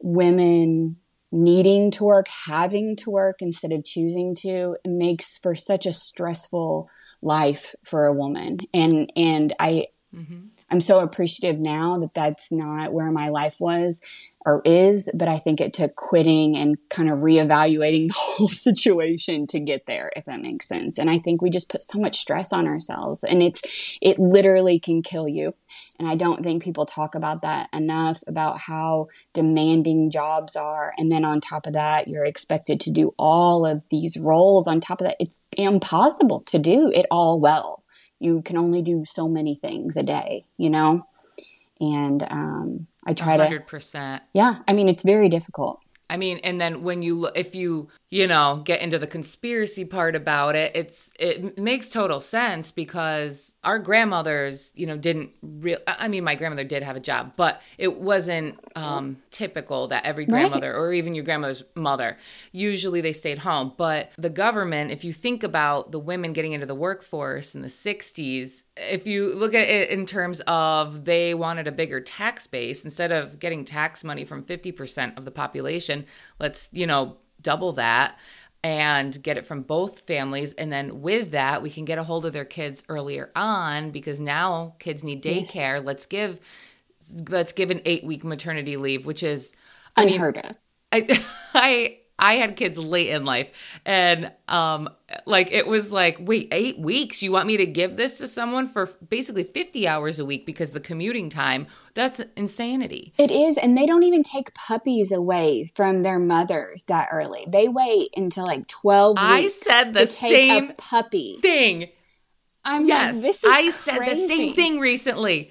women needing to work, having to work instead of choosing to, makes for such a stressful life for a woman. And, and I, mm-hmm. I'm so appreciative now that that's not where my life was or is, but I think it took quitting and kind of reevaluating the whole situation to get there, if that makes sense. And I think we just put so much stress on ourselves, and it's, it literally can kill you. And I don't think people talk about that enough, about how demanding jobs are. And then on top of that, you're expected to do all of these roles. On top of that, it's impossible to do it all well. You can only do so many things a day, you know? And um, I try one hundred percent. to, yeah, I mean, it's very difficult. I mean, and then when you look, if you, you know, get into the conspiracy part about it, it's, it makes total sense because our grandmothers, you know, didn't real, I mean, my grandmother did have a job, but it wasn't um, typical that every grandmother right. or even your grandmother's mother, usually they stayed home. But the government, if you think about the women getting into the workforce in the sixties, if you look at it in terms of they wanted a bigger tax base, instead of getting tax money from fifty percent of the population, let's, you know, double that and get it from both families. And then with that, we can get a hold of their kids earlier on, because now kids need daycare. Yes. Let's give, let's give an eight week maternity leave, which is I unheard mean, of. I, I, I had kids late in life, and um, like it was like, wait, eight weeks? You want me to give this to someone for basically fifty hours a week because the commuting time? That's insanity. It is, and they don't even take puppies away from their mothers that early. They wait until like twelve weeks I said the to take same a puppy thing. I'm yes, like, this is I crazy. said the same thing recently.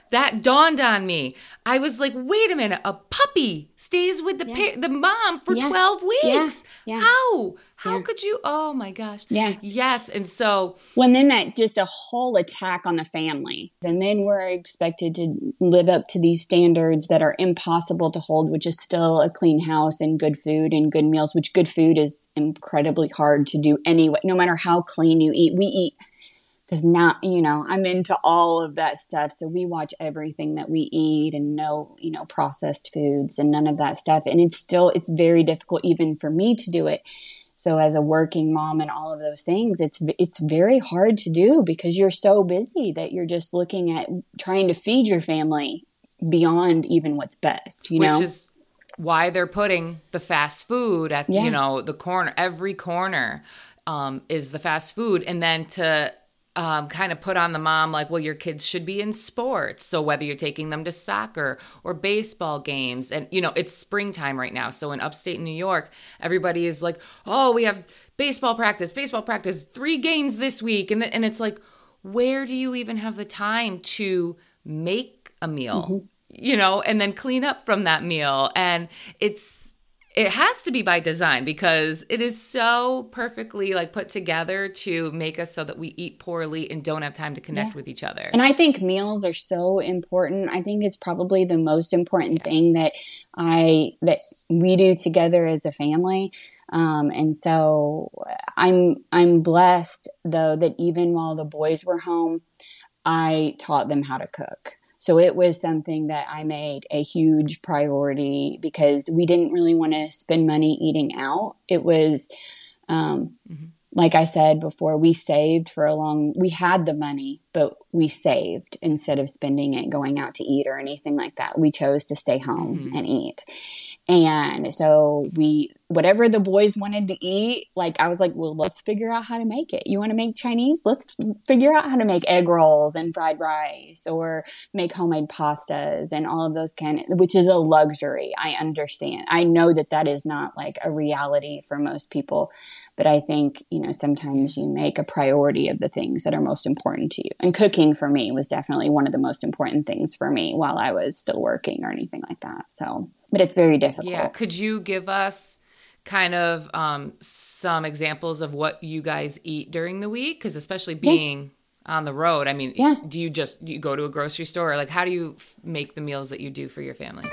that dawned on me. I was like, wait a minute, a puppy stays with the Yeah. pa- the mom for Yeah. twelve weeks. Yeah. Yeah. How? How Yeah. could you? Oh my gosh. Yeah. Yes. And so, Well, and then that just a whole attack on the family. And then we're expected to live up to these standards that are impossible to hold, which is still a clean house and good food and good meals, which good food is incredibly hard to do anyway. No matter how clean you eat, we eat. Because now, you know, I'm into all of that stuff. So we watch everything that we eat and no, you know, processed foods and none of that stuff. And it's still, it's very difficult even for me to do it. So as a working mom and all of those things, it's, it's very hard to do because you're so busy that you're just looking at trying to feed your family beyond even what's best, you which know? is why they're putting the fast food at, Yeah. you know, the corner, every corner um, is the fast food. And then to, Um, kind of put on the mom like, well, your kids should be in sports. So whether you're taking them to soccer or baseball games, and, you know, it's springtime right now. So in upstate New York, everybody is like, oh, we have baseball practice, baseball practice, three games this week. And, th- and it's like, where do you even have the time to make a meal, mm-hmm. you know, and then clean up from that meal? And it's, it has to be by design because it is so perfectly like put together to make us so that we eat poorly and don't have time to connect yeah. with each other. And I think meals are so important. I think it's probably the most important yeah. thing that I that we do together as a family. Um, and so I'm I'm blessed though that even while the boys were home, I taught them how to cook. So it was something that I made a huge priority because we didn't really want to spend money eating out. It was, um, mm-hmm. like I said before, we saved for a long, we had the money, but we saved instead of spending it going out to eat or anything like that. We chose to stay home mm-hmm. and eat. And so we, whatever the boys wanted to eat, like I was like, well, let's figure out how to make it. You want to make Chinese? Let's figure out how to make egg rolls and fried rice or make homemade pastas and all of those kind of, which is a luxury. I understand. I know that that is not like a reality for most people, but I think, you know, sometimes you make a priority of the things that are most important to you. And cooking for me was definitely one of the most important things for me while I was still working or anything like that. So, but it's very difficult. Yeah. Could you give us kind of um, some examples of what you guys eat during the week? Because especially being yeah. on the road, I mean, yeah. do you just do you go to a grocery store? Or like, how do you f- make the meals that you do for your family?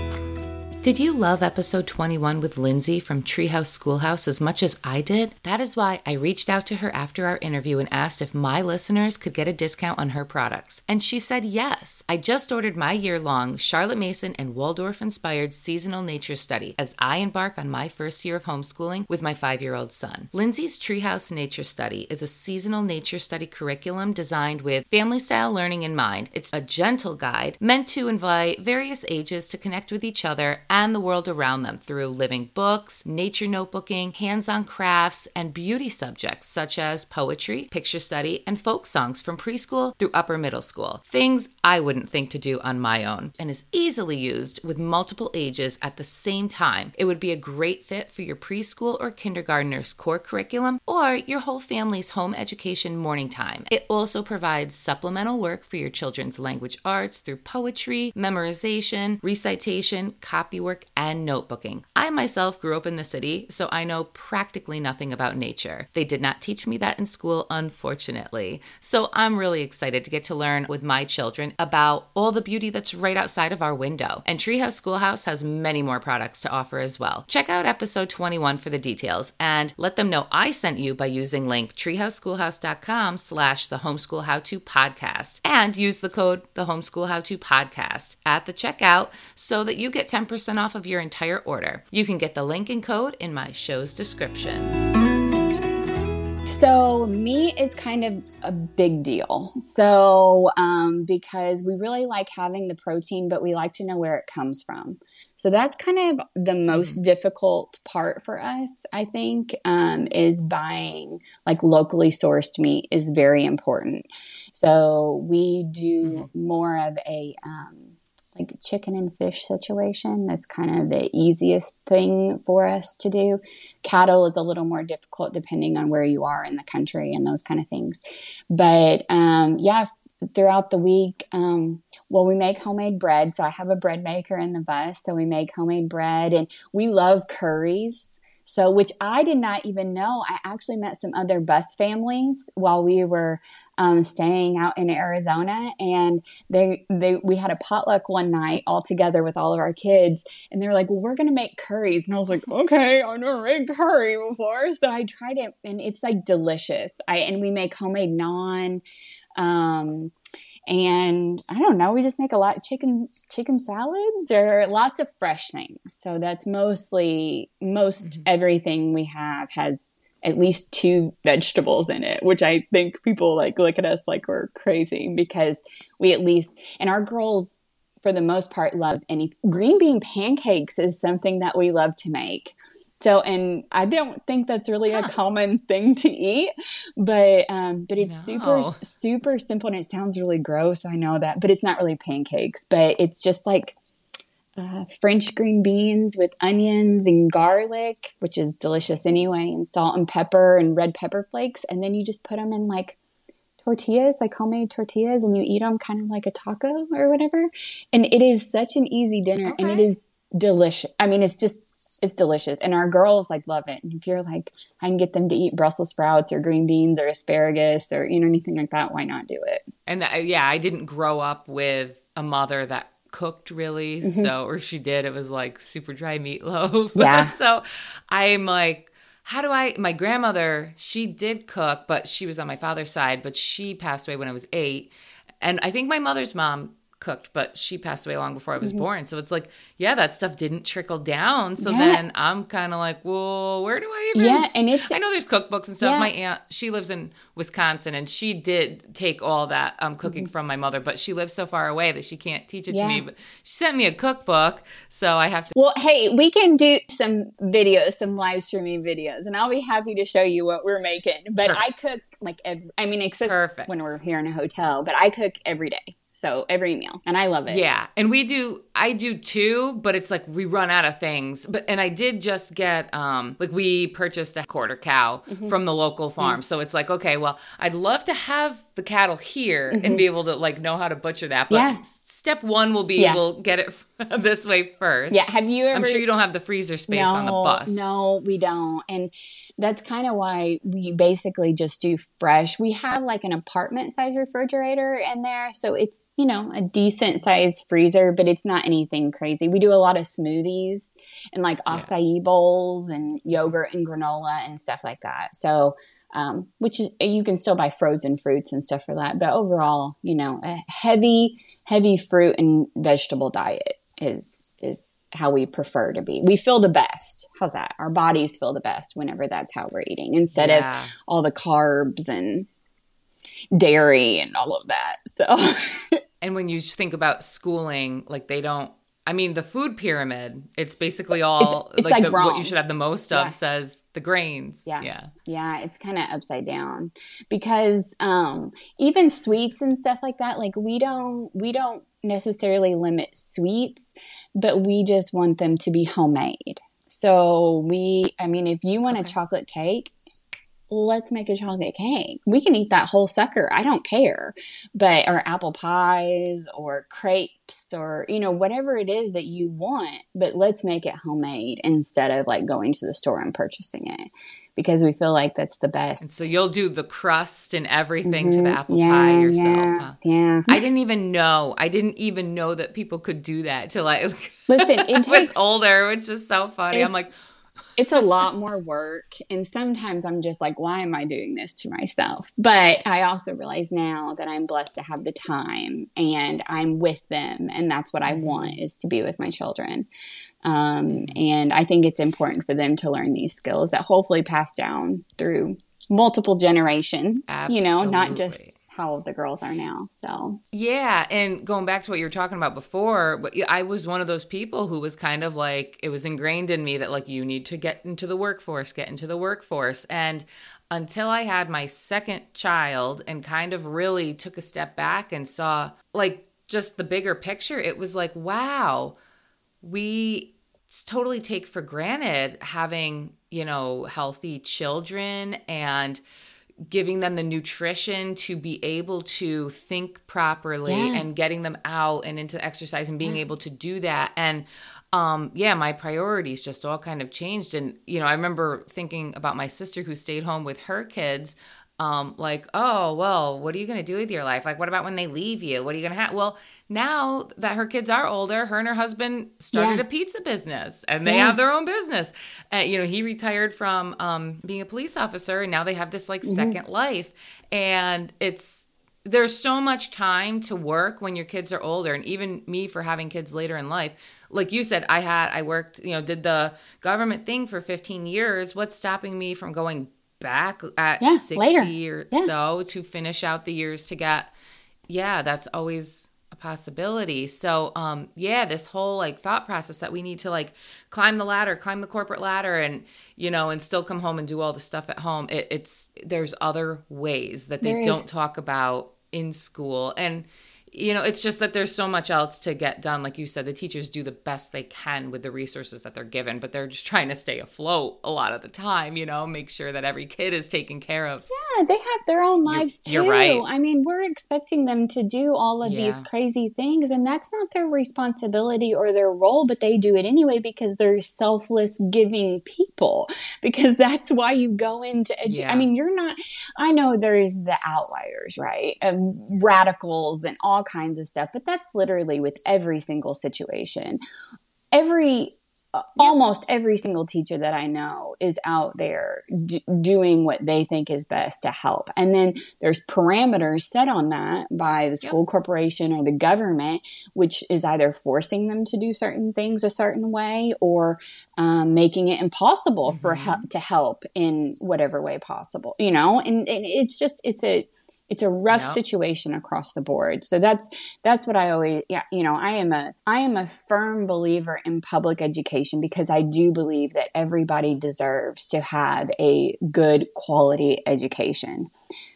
Did you love episode twenty-one with Lindsay from Treehouse Schoolhouse as much as I did? That is why I reached out to her after our interview and asked if my listeners could get a discount on her products. And she said yes. I just ordered my year-long Charlotte Mason and Waldorf-inspired seasonal nature study as I embark on my first year of homeschooling with my five-year-old son. Lindsay's Treehouse Nature Study is a seasonal nature study curriculum designed with family-style learning in mind. It's a gentle guide meant to invite various ages to connect with each other and the world around them through living books, nature notebooking, hands-on crafts, and beauty subjects such as poetry, picture study, and folk songs from preschool through upper middle school. Things I wouldn't think to do on my own, and is easily used with multiple ages at the same time. It would be a great fit for your preschool or kindergartner's core curriculum or your whole family's home education morning time. It also provides supplemental work for your children's language arts through poetry, memorization, recitation, copy work, and notebooking. I myself grew up in the city, so I know practically nothing about nature. They did not teach me that in school, unfortunately. So I'm really excited to get to learn with my children about all the beauty that's right outside of our window. And Treehouse Schoolhouse has many more products to offer as well. Check out episode twenty-one for the details and let them know I sent you by using link treehouseschoolhouse.com slash the homeschool how to podcast and use the code the homeschool how to podcast at the checkout so that you get ten percent off of your entire order. You can get the link and code in my show's description. So meat is kind of a big deal. So um, because we really like having the protein, but we like to know where it comes from. So that's kind of the most mm-hmm. difficult part for us, I think, um, is buying like locally sourced meat is very important. So we do mm-hmm. more of a um, like chicken and fish situation. That's kind of the easiest thing for us to do. Cattle is a little more difficult depending on where you are in the country and those kind of things. But um, yeah, throughout the week, um, well, we make homemade bread. So I have a bread maker in the bus. So we make homemade bread, and we love curries. So, which I did not even know. I actually met some other bus families while we were um, staying out in Arizona, and they they we had a potluck one night all together with all of our kids, and they were like, "Well, we're gonna make curries," and I was like, "Okay, I've never made curry before," so I tried it, and it's like delicious. I and we make homemade naan. Um, And I don't know, we just make a lot of chicken, chicken salads or lots of fresh things. So that's mostly, most mm-hmm. everything we have has at least two vegetables in it, which I think people like look at us like we're crazy because we at least, and our girls for the most part love any green bean pancakes is something that we love to make. So, and I don't think that's really huh. a common thing to eat, but, um, but it's no. super, super simple, and it sounds really gross. I know that, but it's not really pancakes, but it's just like, uh, French green beans with onions and garlic, which is delicious anyway, and salt and pepper and red pepper flakes. And then you just put them in like tortillas, like homemade tortillas, and you eat them kind of like a taco or whatever. And it is such an easy dinner okay. and it is delicious. I mean, it's just, it's delicious. And our girls like love it. And if you're like, I can get them to eat Brussels sprouts or green beans or asparagus or, you know, anything like that, why not do it? And uh, yeah, I didn't grow up with a mother that cooked really. Mm-hmm. So, or she did, it was like super dry meatloaf. Yeah. So I'm like, how do I, my grandmother, she did cook, but she was on my father's side, but she passed away when I was eight. And I think my mother's mom cooked, but she passed away long before I was mm-hmm. born. So it's like, yeah, that stuff didn't trickle down. So yeah. then I'm kind of like, well, where do I even? Yeah, and it's. I know there's cookbooks and stuff. Yeah. My aunt, she lives in Wisconsin, and she did take all that um, cooking mm-hmm. from my mother, but she lives so far away that she can't teach it yeah. to me. But she sent me a cookbook, so I have to. Well, hey, we can do some videos, some live streaming videos, and I'll be happy to show you what we're making. But Perfect. I cook like every, I mean, except Perfect. when we're here in a hotel, but I cook every day. So every meal. And I love it. Yeah. And we do, I do too, but it's like we run out of things. But, and I did just get, um, like we purchased a quarter cow mm-hmm. from the local farm. Mm-hmm. So it's like, okay, well, I'd love to have the cattle here mm-hmm. and be able to like know how to butcher that. But yeah. step one will be yeah. we'll get it this way first. Yeah. Have you ever? I'm sure you don't have the freezer space no, on the bus. No, we don't. And that's kind of why we basically just do fresh. We have like an apartment size refrigerator in there. So it's, you know, a decent size freezer, but it's not anything crazy. We do a lot of smoothies and like acai yeah. bowls and yogurt and granola and stuff like that. So, um, which is, you can still buy frozen fruits and stuff for that. But overall, you know, a heavy, heavy fruit and vegetable diet is is how we prefer to be. We feel the best. How's that? Our bodies feel the best whenever that's how we're eating, instead yeah. of all the carbs and dairy and all of that. So, and when you think about schooling, like they don't, I mean, the food pyramid, it's basically all it's, it's like, like the, what you should have the most yeah. of says the grains. Yeah. Yeah. Yeah. It's kind of upside down because, um, even sweets and stuff like that, like we don't, we don't necessarily limit sweets, but we just want them to be homemade. So we, I mean, if you want okay. a chocolate cake, let's make a chocolate cake. We can eat that whole sucker. I don't care. But, or apple pies or crepes or, you know, whatever it is that you want, but let's make it homemade instead of like going to the store and purchasing it, because we feel like that's the best. And so you'll do the crust and everything mm-hmm. to the apple yeah, pie yourself. Yeah, huh? yeah. I didn't even know. I didn't even know that people could do that till I Listen, it takes, was older, which is so funny. It, I'm like, it's a lot more work. And sometimes I'm just like, why am I doing this to myself? But I also realize now that I'm blessed to have the time and I'm with them. And that's what I want, is to be with my children. Um, and I think it's important for them to learn these skills that hopefully pass down through multiple generations, Absolutely. you know, not just how old the girls are now. So, yeah. And going back to what you were talking about before, I was one of those people who was kind of like, it was ingrained in me that like, you need to get into the workforce, get into the workforce. And until I had my second child and kind of really took a step back and saw like just the bigger picture, it was like, wow, we totally take for granted having, you know, healthy children and giving them the nutrition to be able to think properly Yeah. and getting them out and into exercise and being Yeah. able to do that. And um, yeah, my priorities just all kind of changed. And, you know, I remember thinking about my sister who stayed home with her kids. Um, like, oh, well, what are you going to do with your life? Like, what about when they leave you? What are you going to have? Well, now that her kids are older, her and her husband started Yeah. a pizza business and they Yeah. have their own business. Uh, you know, he retired from um, being a police officer and now they have this like Mm-hmm. second life. And it's, there's so much time to work when your kids are older. And even me for having kids later in life, like you said, I had, I worked, you know, did the government thing for fifteen years. What's stopping me from going back at Yeah, sixty later. or Yeah. so to finish out the years to get, yeah, that's always a possibility. So, um, yeah, this whole like thought process that we need to like climb the ladder, climb the corporate ladder and, you know, and still come home and do all the stuff at home. It, it's, there's other ways that they There is. don't talk about in school. And, you know, it's just that there's so much else to get done. Like you said, the teachers do the best they can with the resources that they're given, but they're just trying to stay afloat a lot of the time, you know, make sure that every kid is taken care of. Yeah, they have their own lives too. you're right. I mean, we're expecting them to do all of these Yeah. crazy things, and that's not their responsibility or their role, but they do it anyway because they're selfless, giving people. Because that's why you go into edu- Yeah. I mean, you're not, I know there's the outliers, right? Of radicals and all kinds of stuff, but that's literally with every single situation. Every uh, almost every single teacher that I know is out there d- doing what they think is best to help. And then there's parameters set on that by the school Yep. corporation or the government, which is either forcing them to do certain things a certain way or um, making it impossible for Mhm. help to help in whatever way possible, you know, and, and it's just, it's a, it's a rough Yep. situation across the board. So that's that's what I always yeah, you know, I am a I am a firm believer in public education because I do believe that everybody deserves to have a good quality education.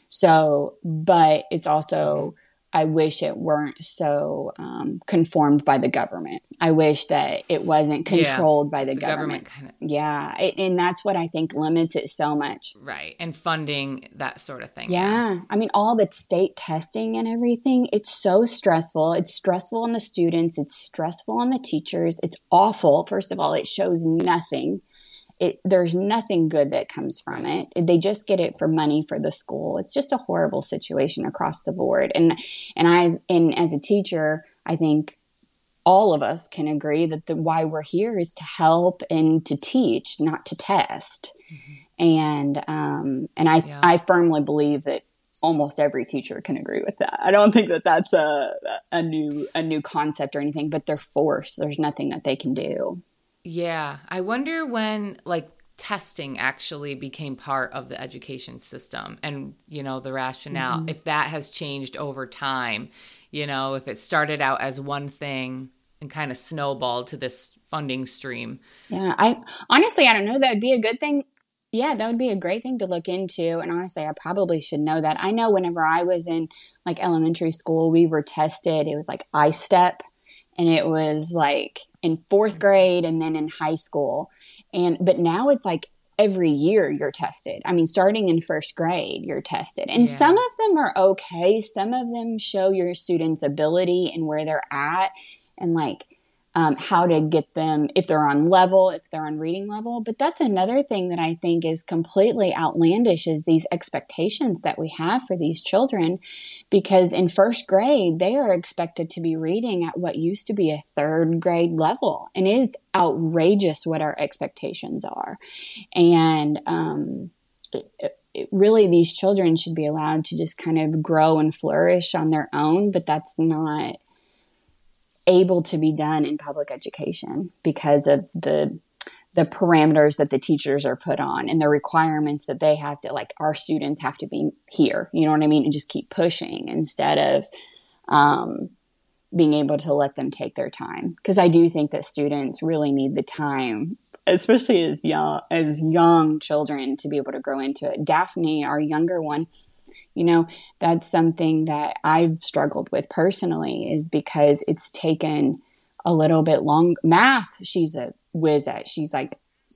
So, but it's also I wish it weren't so um, conformed by the government. I wish that it wasn't Yeah. controlled by the, The government. government kind of, Yeah, it, and that's what I think limits it so much. right. And funding that sort of thing. Yeah. I mean, all the state testing and everything, it's so stressful. It's stressful on the students. It's stressful on the teachers. It's awful. First of all, it shows nothing. It, there's nothing good that comes from it. They just get it for money for the school. It's just a horrible situation across the board. And, and I, and as a teacher, I think all of us can agree that the why we're here is to help and to teach, not to test. Mm-hmm. And, um, and I, Yeah. I firmly believe that almost every teacher can agree with that. I don't think that that's a, a new, a new concept or anything, but they're forced. There's nothing that they can do. Yeah. I wonder when like testing actually became part of the education system and, you know, the rationale, Mm-hmm. if that has changed over time, you know, if it started out as one thing and kind of snowballed to this funding stream. Yeah. I honestly, I don't know. That would be a good thing. Yeah, that would be a great thing to look into. And honestly, I probably should know that. I know whenever I was in like elementary school, we were tested. It was like I STEP. And it was like in fourth grade and then in high school. And, but now it's like every year you're tested. I mean, starting in first grade, you're tested. And Yeah. some of them are okay. Some of them show your students' ability and where they're at and like um, how to get them, if they're on level, if they're on reading level. But that's another thing that I think is completely outlandish is these expectations that we have for these children. Because in first grade, they are expected to be reading at what used to be a third grade level. And it's outrageous what our expectations are. And um, it, it, really, these children should be allowed to just kind of grow and flourish on their own. But that's not able to be done in public education because of the the parameters that the teachers are put on and the requirements that they have to, like, our students have to be here, you know what I mean? And just keep pushing instead of um, being able to let them take their time. Because I do think that students really need the time, especially as young, as young children, to be able to grow into it. Daphne, our younger one, you know, that's something that I've struggled with personally is because it's taken a little bit long. Math, she's a whiz at. She's like,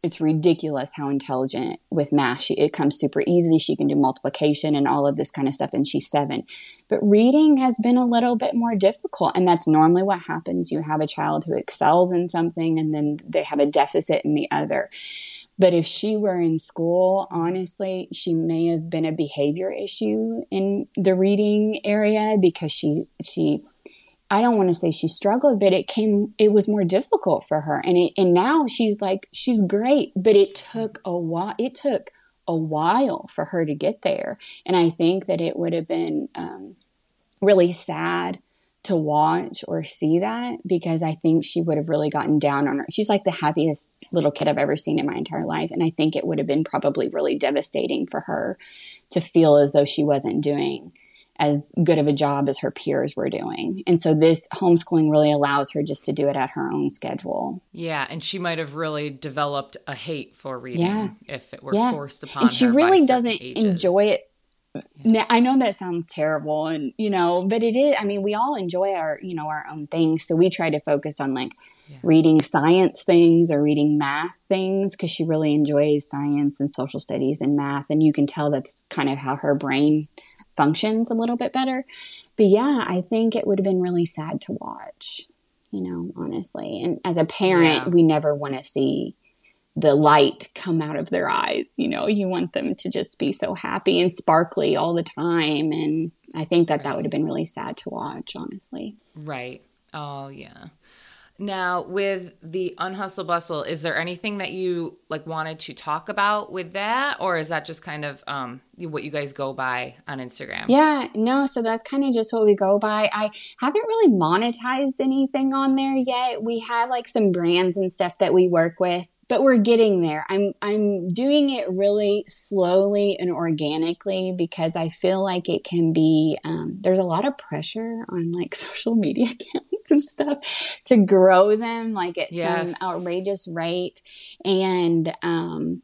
it's ridiculous how intelligent with math. She, it comes super easy. She can do multiplication and all of this kind of stuff, and she's seven. But reading has been a little bit more difficult, and that's normally what happens. You have a child who excels in something, and then they have a deficit in the other. But if she were in school, honestly, she may have been a behavior issue in the reading area because she she. I don't want to say she struggled, but it came, it was more difficult for her. And it, and now she's like, she's great, but it took a while, it took a while for her to get there. And I think that it would have been um, really sad to watch or see that, because I think she would have really gotten down on her. She's like the happiest little kid I've ever seen in my entire life. And I think it would have been probably really devastating for her to feel as though she wasn't doing as good of a job as her peers were doing. And so this homeschooling really allows her just to do it at her own schedule. Yeah, and she might have really developed a hate for reading yeah. if it were yeah. forced upon her. And she her really doesn't ages. enjoy it. Yeah. I know that sounds terrible, and you know, but it is. I mean, we all enjoy our, you know, our own things. So we try to focus on like yeah. reading science things or reading math things, because she really enjoys science and social studies and math, and you can tell that's kind of how her brain functions a little bit better. But yeah, I think it would have been really sad to watch, you know, honestly. And as a parent, yeah. we never want to see the light come out of their eyes. You know, you want them to just be so happy and sparkly all the time. And I think that right. that would have been really sad to watch, honestly. Right. Oh, yeah. Now, with the Unhustle Bustle, is there anything that you like wanted to talk about with that? Or is that just kind of um, what you guys go by on Instagram? Yeah, no. So that's kind of just what we go by. I haven't really monetized anything on there yet. We have like some brands and stuff that we work with, but we're getting there. I'm I'm doing it really slowly and organically, because I feel like it can be, um, there's a lot of pressure on like social media accounts and stuff to grow them like at yes. some outrageous rate. And um,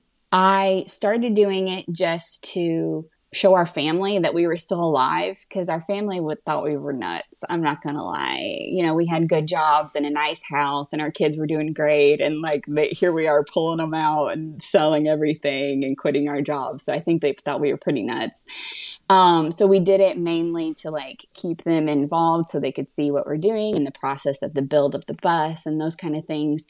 I started doing it just to show our family that we were still alive, because our family would thought we were nuts. I'm not going to lie. You know, we had good jobs and a nice house and our kids were doing great. And like, they, here we are pulling them out and selling everything and quitting our jobs. So I think they thought we were pretty nuts. Um, so we did it mainly to like keep them involved so they could see what we're doing in the process of the build of the bus and those kind of things.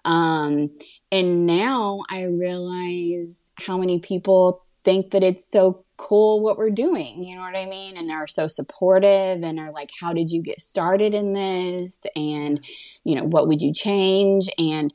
Um, and now I realize how many people think that it's so cool what we're doing, you know what I mean? And are so supportive and are like, how did you get started in this? And, you know, what would you change? And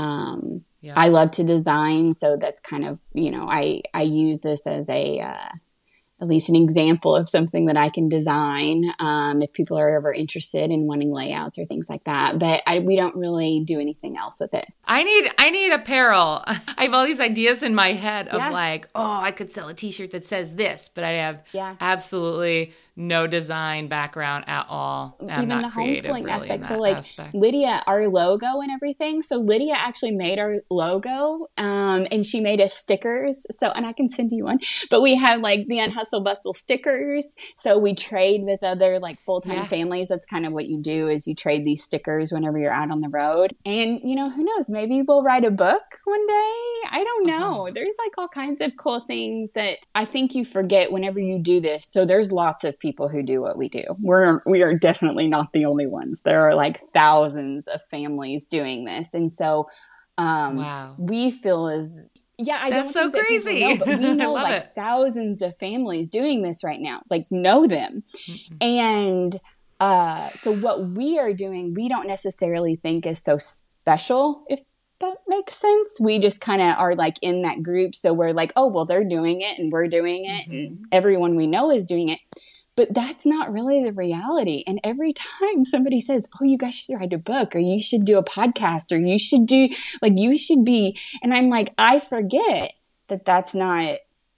um, yeah. I love to design. So that's kind of, you know, I, I use this as a, uh, at least an example of something that I can design um, if people are ever interested in wanting layouts or things like that. But I, we don't really do anything else with it. I need I need apparel. I have all these ideas in my head of yeah. like, oh, I could sell a t-shirt that says this, but I have yeah. absolutely no design background at all. I'm Even not the creative homeschooling really aspect. So like aspect. Lydia, our logo and everything. So Lydia actually made our logo um, and she made us stickers. So, and I can send you one, but we have like the Unhustle Bustle stickers. So we trade with other like full-time yeah. families. That's kind of what you do, is you trade these stickers whenever you're out on the road. And you know, who knows, maybe we'll write a book one day. I don't know. Uh-huh. There's like all kinds of cool things that I think you forget whenever you do this. So there's lots of people who do what we do. We're, we are definitely not the only ones. There are like thousands of families doing this. And so, um, wow. we feel as, yeah, I That's don't so think crazy. That people know, but we know like it. thousands of families doing this right now, like know them. Mm-hmm. And, uh, so what we are doing, we don't necessarily think is so special, if that makes sense. We just kind of are like in that group. So we're like, oh, well, they're doing it and we're doing it mm-hmm. and everyone we know is doing it. But that's not really the reality. And every time somebody says, oh, you guys should write a book, or you should do a podcast, or you should do, like, you should be, and I'm like, I forget that that's not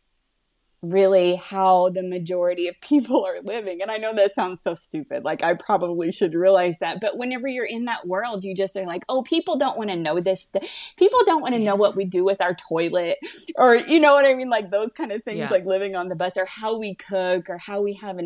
really how the majority of people are living. And I know that sounds so stupid. Like, I probably should realize that. But whenever you're in that world, you just are like, oh, people don't want to know this. People don't want to know what we do with our toilet, or, you know what I mean? Like those kind of things, yeah. like living on the bus, or how we cook, or how we have enough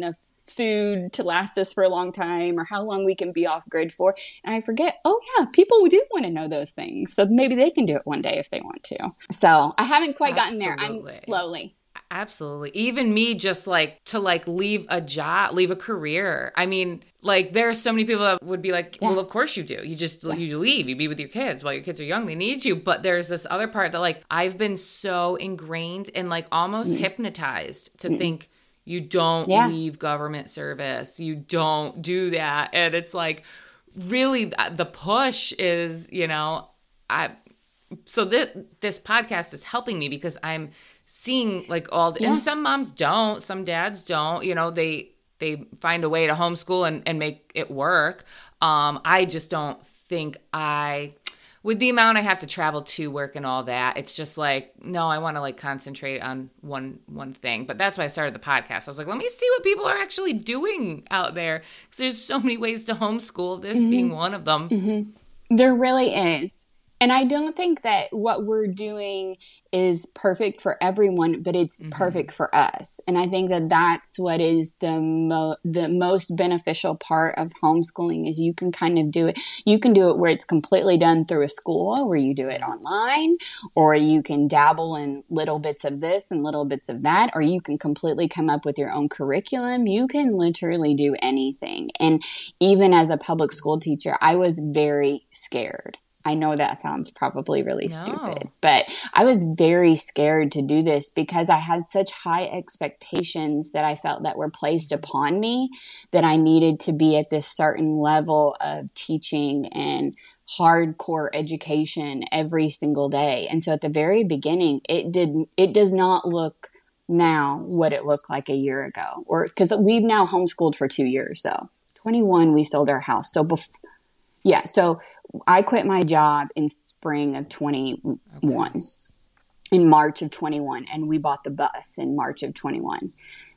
food to last us for a long time or how long we can be off grid for. And I forget, oh yeah, people do want to know those things. So maybe they can do it one day if they want to. So I haven't quite gotten there. I'm slowly. Absolutely. Even me, just like to like leave a job, leave a career. I mean, like there are so many people that would be like, yeah. well, of course you do. You just, yeah. you leave, you be with your kids while your kids are young. They need you. But there's this other part that like, I've been so ingrained and like almost mm. hypnotized to mm. think you don't yeah. leave government service. You don't do that. And it's like really the push is, you know, I, so this, this podcast is helping me because I'm seeing like all, yeah. and some moms don't, some dads don't, you know, they, they find a way to homeschool and, and make it work. Um, I just don't think I, with the amount I have to travel to work and all that, it's just like, no, I want to like concentrate on one, one thing. But that's why I started the podcast. I was like, let me see what people are actually doing out there. Because there's so many ways to homeschool, this mm-hmm. being one of them. Mm-hmm. There really is. And I don't think that what we're doing is perfect for everyone, but it's mm-hmm. perfect for us. And I think that that's what is the mo- the most beneficial part of homeschooling is you can kind of do it. You can do it where it's completely done through a school, where you do it online, or you can dabble in little bits of this and little bits of that, or you can completely come up with your own curriculum. You can literally do anything. And even as a public school teacher, I was very scared. I know that sounds probably really no. stupid, but I was very scared to do this because I had such high expectations that I felt that were placed upon me that I needed to be at this certain level of teaching and hardcore education every single day. And so at the very beginning, it did, it does not look now what it looked like a year ago, or because we've now homeschooled for two years though. twenty-one, we sold our house. So before, yeah, so I quit my job in spring of twenty-one, okay. in March of twenty-one, and we bought the bus in March of twenty-one.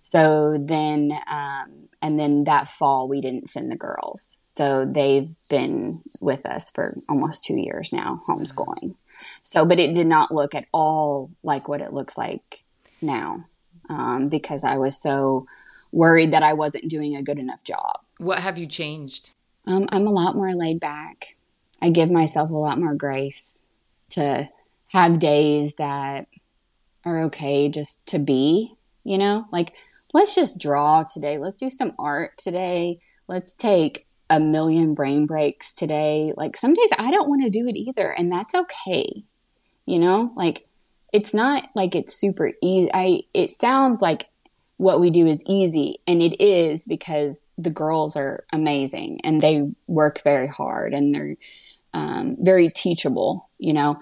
So then, um, and then that fall, we didn't send the girls. So they've been with us for almost two years now, homeschooling. So, but it did not look at all like what it looks like now, um, because I was so worried that I wasn't doing a good enough job. What have you changed? Um, I'm a lot more laid back. I give myself a lot more grace to have days that are okay just to be, you know, like let's just draw today. Let's do some art today. Let's take a million brain breaks today. Like some days I don't want to do it either. And that's okay. You know, like it's not like it's super easy. I, it sounds like what we do is easy, and it is because the girls are amazing and they work very hard and they're um, very teachable, you know.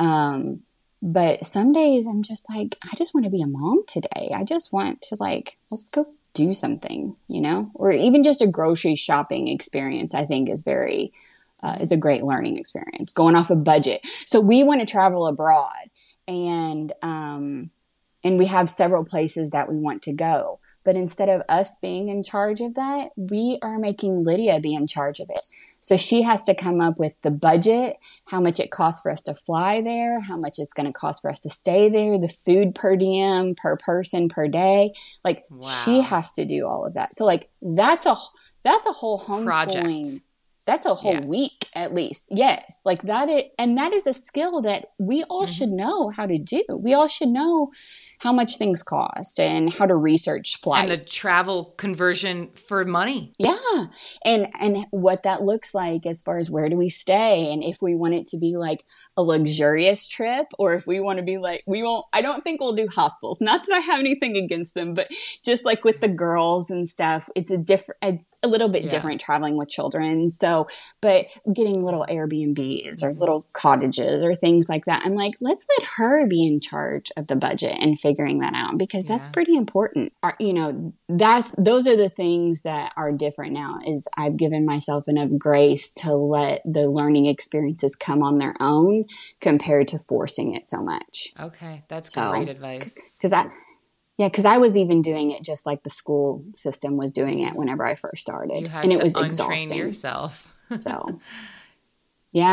Um, but some days I'm just like, I just want to be a mom today. I just want to like, let's go do something, you know, or even just a grocery shopping experience. I think is very, uh, is a great learning experience, going off a budget. So we want to travel abroad and, um, And we have several places that we want to go. But instead of us being in charge of that, we are making Lydia be in charge of it. So she has to come up with the budget, how much it costs for us to fly there, how much it's going to cost for us to stay there, the food per diem, per person, per day. Like wow. She has to do all of that. So like that's a that's a whole homeschooling project. That's a whole yeah. week at least. Yes. Like that. Is, and that is a skill that we all mm-hmm. should know how to do. We all should know how much things cost and how to research flight. And the travel conversion for money. Yeah. And, and what that looks like as far as where do we stay and if we want it to be like a luxurious trip or if we want to be like, we won't, I don't think we'll do hostels. Not that I have anything against them, but just like with the girls and stuff, it's a different, it's a little bit yeah. different traveling with children. So, but getting little Airbnbs or little cottages or things like that. I'm like, let's let her be in charge of the budget and figuring that out because yeah. that's pretty important. Our, you know, that's, those are the things that are different now is I've given myself enough grace to let the learning experiences come on their own compared to forcing it so much. Okay. That's so, great advice. Cause I, yeah, cause I was even doing it just like the school system was doing it whenever I first started you had and to it was untrain exhausting yourself. So yeah.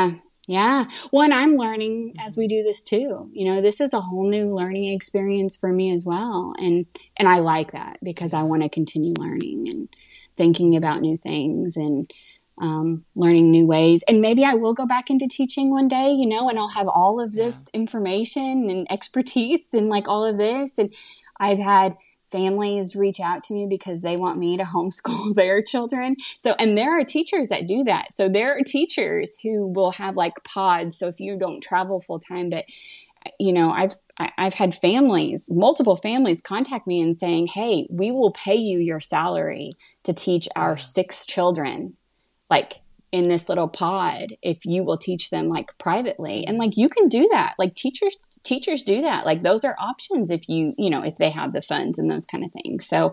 Yeah. Well, and I'm learning as we do this too. You know, this is a whole new learning experience for me as well. And, and I like that because I want to continue learning and thinking about new things and um, learning new ways. And maybe I will go back into teaching one day, you know, and I'll have all of this yeah. information and expertise and like all of this. And I've had families reach out to me because they want me to homeschool their children. So, and there are teachers that do that. So there are teachers who will have like pods. So if you don't travel full time, but you know, I've, I've had families, multiple families contact me and saying, hey, we will pay you your salary to teach our six children, like in this little pod, if you will teach them like privately. And like, you can do that. Like teachers Teachers do that. Like those are options if you, you know, if they have the funds and those kind of things. So,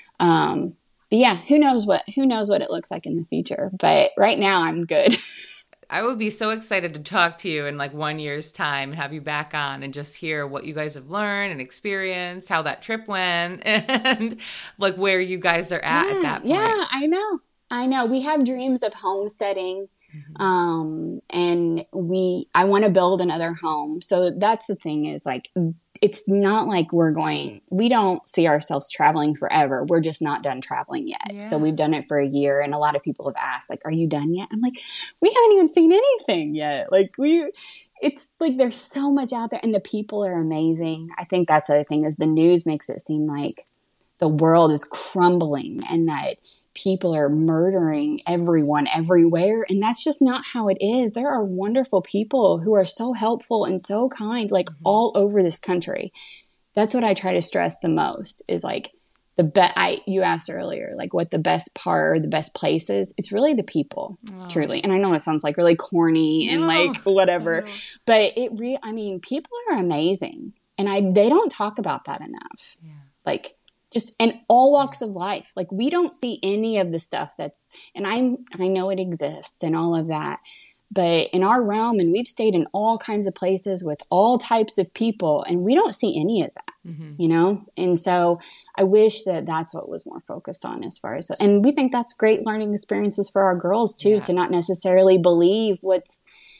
um, but yeah, who knows what, who knows what it looks like in the future, but right now I'm good. I would be so excited to talk to you in like one year's time and have you back on and just hear what you guys have learned and experienced, how that trip went and like where you guys are at yeah, at that point. Yeah, I know. I know. We have dreams of homesteading. Mm-hmm. Um, and we, I want to build another home. So that's the thing is like, it's not like we're going, we don't see ourselves traveling forever. We're just not done traveling yet. Yeah. So we've done it for a year. And a lot of people have asked like, are you done yet? I'm like, we haven't even seen anything yet. Like we, it's like, there's so much out there and the people are amazing. I think that's the other thing is the news makes it seem like the world is crumbling and that people are murdering everyone everywhere. And that's just not how it is. There are wonderful people who are so helpful and so kind, like mm-hmm. all over this country. That's what I try to stress the most is like the best, I, you asked earlier, like what the best part or the best place is. It's really the people, oh. truly. And I know it sounds like really corny and no. like whatever, no. but it re I mean, people are amazing. And I, they don't talk about that enough. Yeah. Like, just in all walks of life. Like we don't see any of the stuff that's, and I I know it exists and all of that, but in our realm, and we've stayed in all kinds of places with all types of people, and we don't see any of that, mm-hmm. you know? And so I wish that that's what was more focused on as far as, and we think that's great learning experiences for our girls too, yeah. to not necessarily believe what's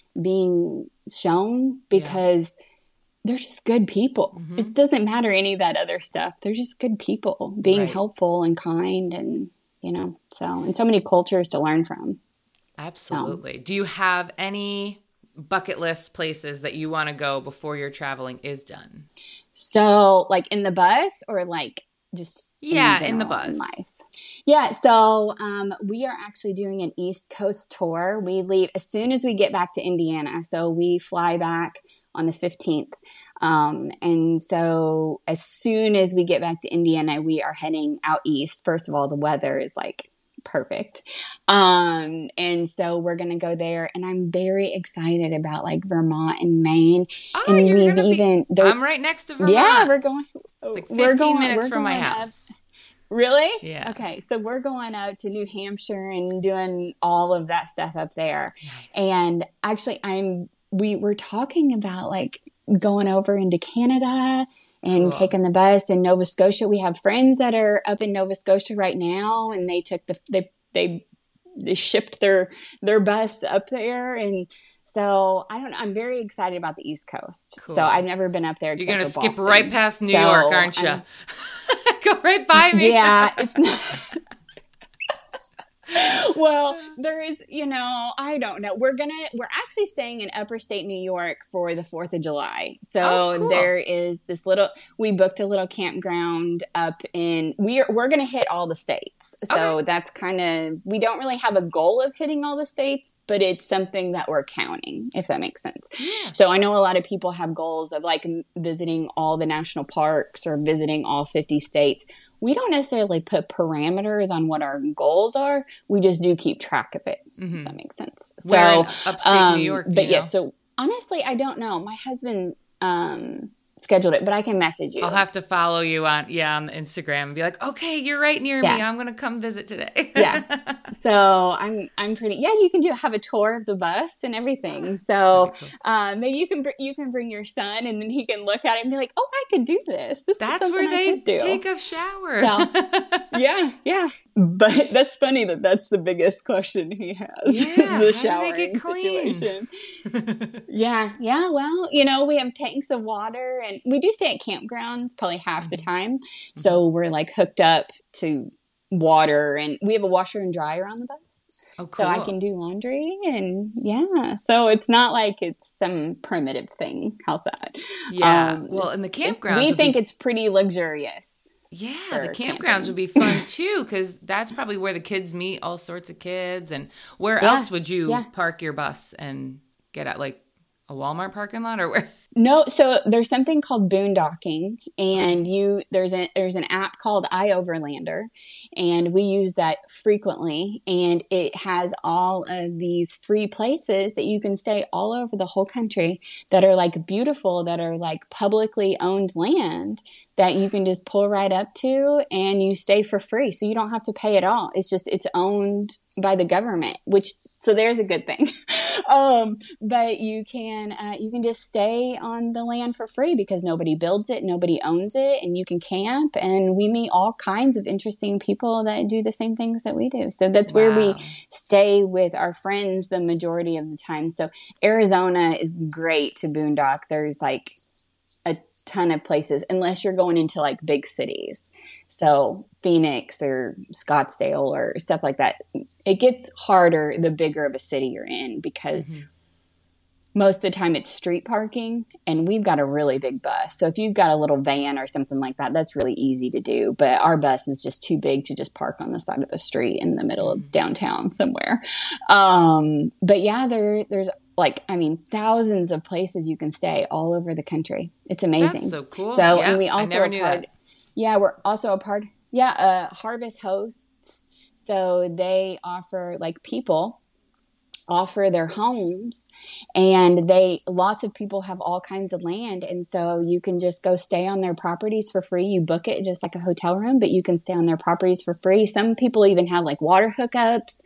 being shown because yeah. they're just good people. Mm-hmm. It doesn't matter any of that other stuff. They're just good people being right. helpful and kind and, you know, so, and so many cultures to learn from. Absolutely. So. Do you have any bucket list places that you want to go before your traveling is done? So like in the bus or like just yeah, in, in the bus. In life? Yeah. So um, we are actually doing an East Coast tour. We leave as soon as we get back to Indiana. So we fly back on the fifteenth. Um, and so as soon as we get back to Indiana, we are heading out east. First of all, the weather is like perfect. Um, and so we're going to go there and I'm very excited about like Vermont and Maine. Oh, and you're we've gonna even, be, I'm right next to Vermont. Yeah, we're going, it's like fifteen we're going, minutes we're from my house. Up. Really? Yeah. Okay. So we're going up to New Hampshire and doing all of that stuff up there. Nice. And actually I'm, we were talking about like going over into Canada and cool. taking the bus in Nova Scotia. We have friends that are up in Nova Scotia right now and they took the, they, they, they shipped their, their bus up there. And so I don't know. I'm very excited about the East Coast. Cool. So I've never been up there. You're going to skip Boston. right past New so York, aren't you? Go right by me. Yeah. It's not. Well, there is, you know, I don't know. We're going to, we're actually staying in upper state New York for the fourth of July. So oh, cool. there is this little, we booked a little campground up in, we're, we're going to hit all the states. So okay. that's kind of, we don't really have a goal of hitting all the states, but it's something that we're counting, if that makes sense. Yeah. So I know a lot of people have goals of like visiting all the national parks or visiting all fifty states. We don't necessarily put parameters on what our goals are. We just do keep track of it. Mm-hmm. If that makes sense. Where so, in upstate um, New York? But yes, yeah, so honestly, I don't know. My husband, um, scheduled it, but I can message you. I'll have to follow you on, yeah, on Instagram and be like, okay, you're right near yeah. me. I'm going to come visit today. yeah. So I'm, I'm pretty, yeah, you can do have a tour of the bus and everything. So cool. uh, maybe you can, br- you can bring your son and then he can look at it and be like, oh, I could do this. This That's is where they do. take a shower. So, yeah. Yeah. But that's funny that that's the biggest question he has. Yeah, the how showering situation. yeah. Yeah. Well, you know, we have tanks of water and we do stay at campgrounds probably half mm-hmm. the time. So mm-hmm. we're like hooked up to water and we have a washer and dryer on the bus. Oh, cool. So I can do laundry and yeah. So it's not like it's some primitive thing. How's that? Yeah. Um, well, in the campgrounds. We think be- it's pretty luxurious. Yeah, the campgrounds camping. would be fun too, because that's probably where the kids meet all sorts of kids. And where yeah, else would you yeah. park your bus and get at, like a Walmart parking lot or where? No, so there's something called boondocking, and you there's a there's an app called iOverlander, and we use that frequently, and it has all of these free places that you can stay all over the whole country that are like beautiful, that are like publicly owned land that you can just pull right up to and you stay for free. So you don't have to pay at all. It's just, it's owned by the government, which, so there's a good thing. um, but you can, uh, you can just stay on the land for free because nobody builds it, nobody owns it, and you can camp. And we meet all kinds of interesting people that do the same things that we do. So that's wow. where we stay with our friends the majority of the time. So Arizona is great to boondock. There's like a ton of places, unless you're going into like big cities. So Phoenix or Scottsdale or stuff like that. It gets harder the bigger of a city you're in because mm-hmm. most of the time it's street parking and we've got a really big bus. So if you've got a little van or something like that, that's really easy to do. But our bus is just too big to just park on the side of the street in the middle of downtown somewhere. Um, but yeah, there, there's like, I mean, thousands of places you can stay all over the country. It's amazing. That's so cool. So, yeah, and we also I never knew part, that. Yeah, we're also a part. Yeah, uh, Harvest hosts. So they offer like people offer their homes, and they lots of people have all kinds of land, and so you can just go stay on their properties for free. You book it just like a hotel room, but you can stay on their properties for free. Some people even have like water hookups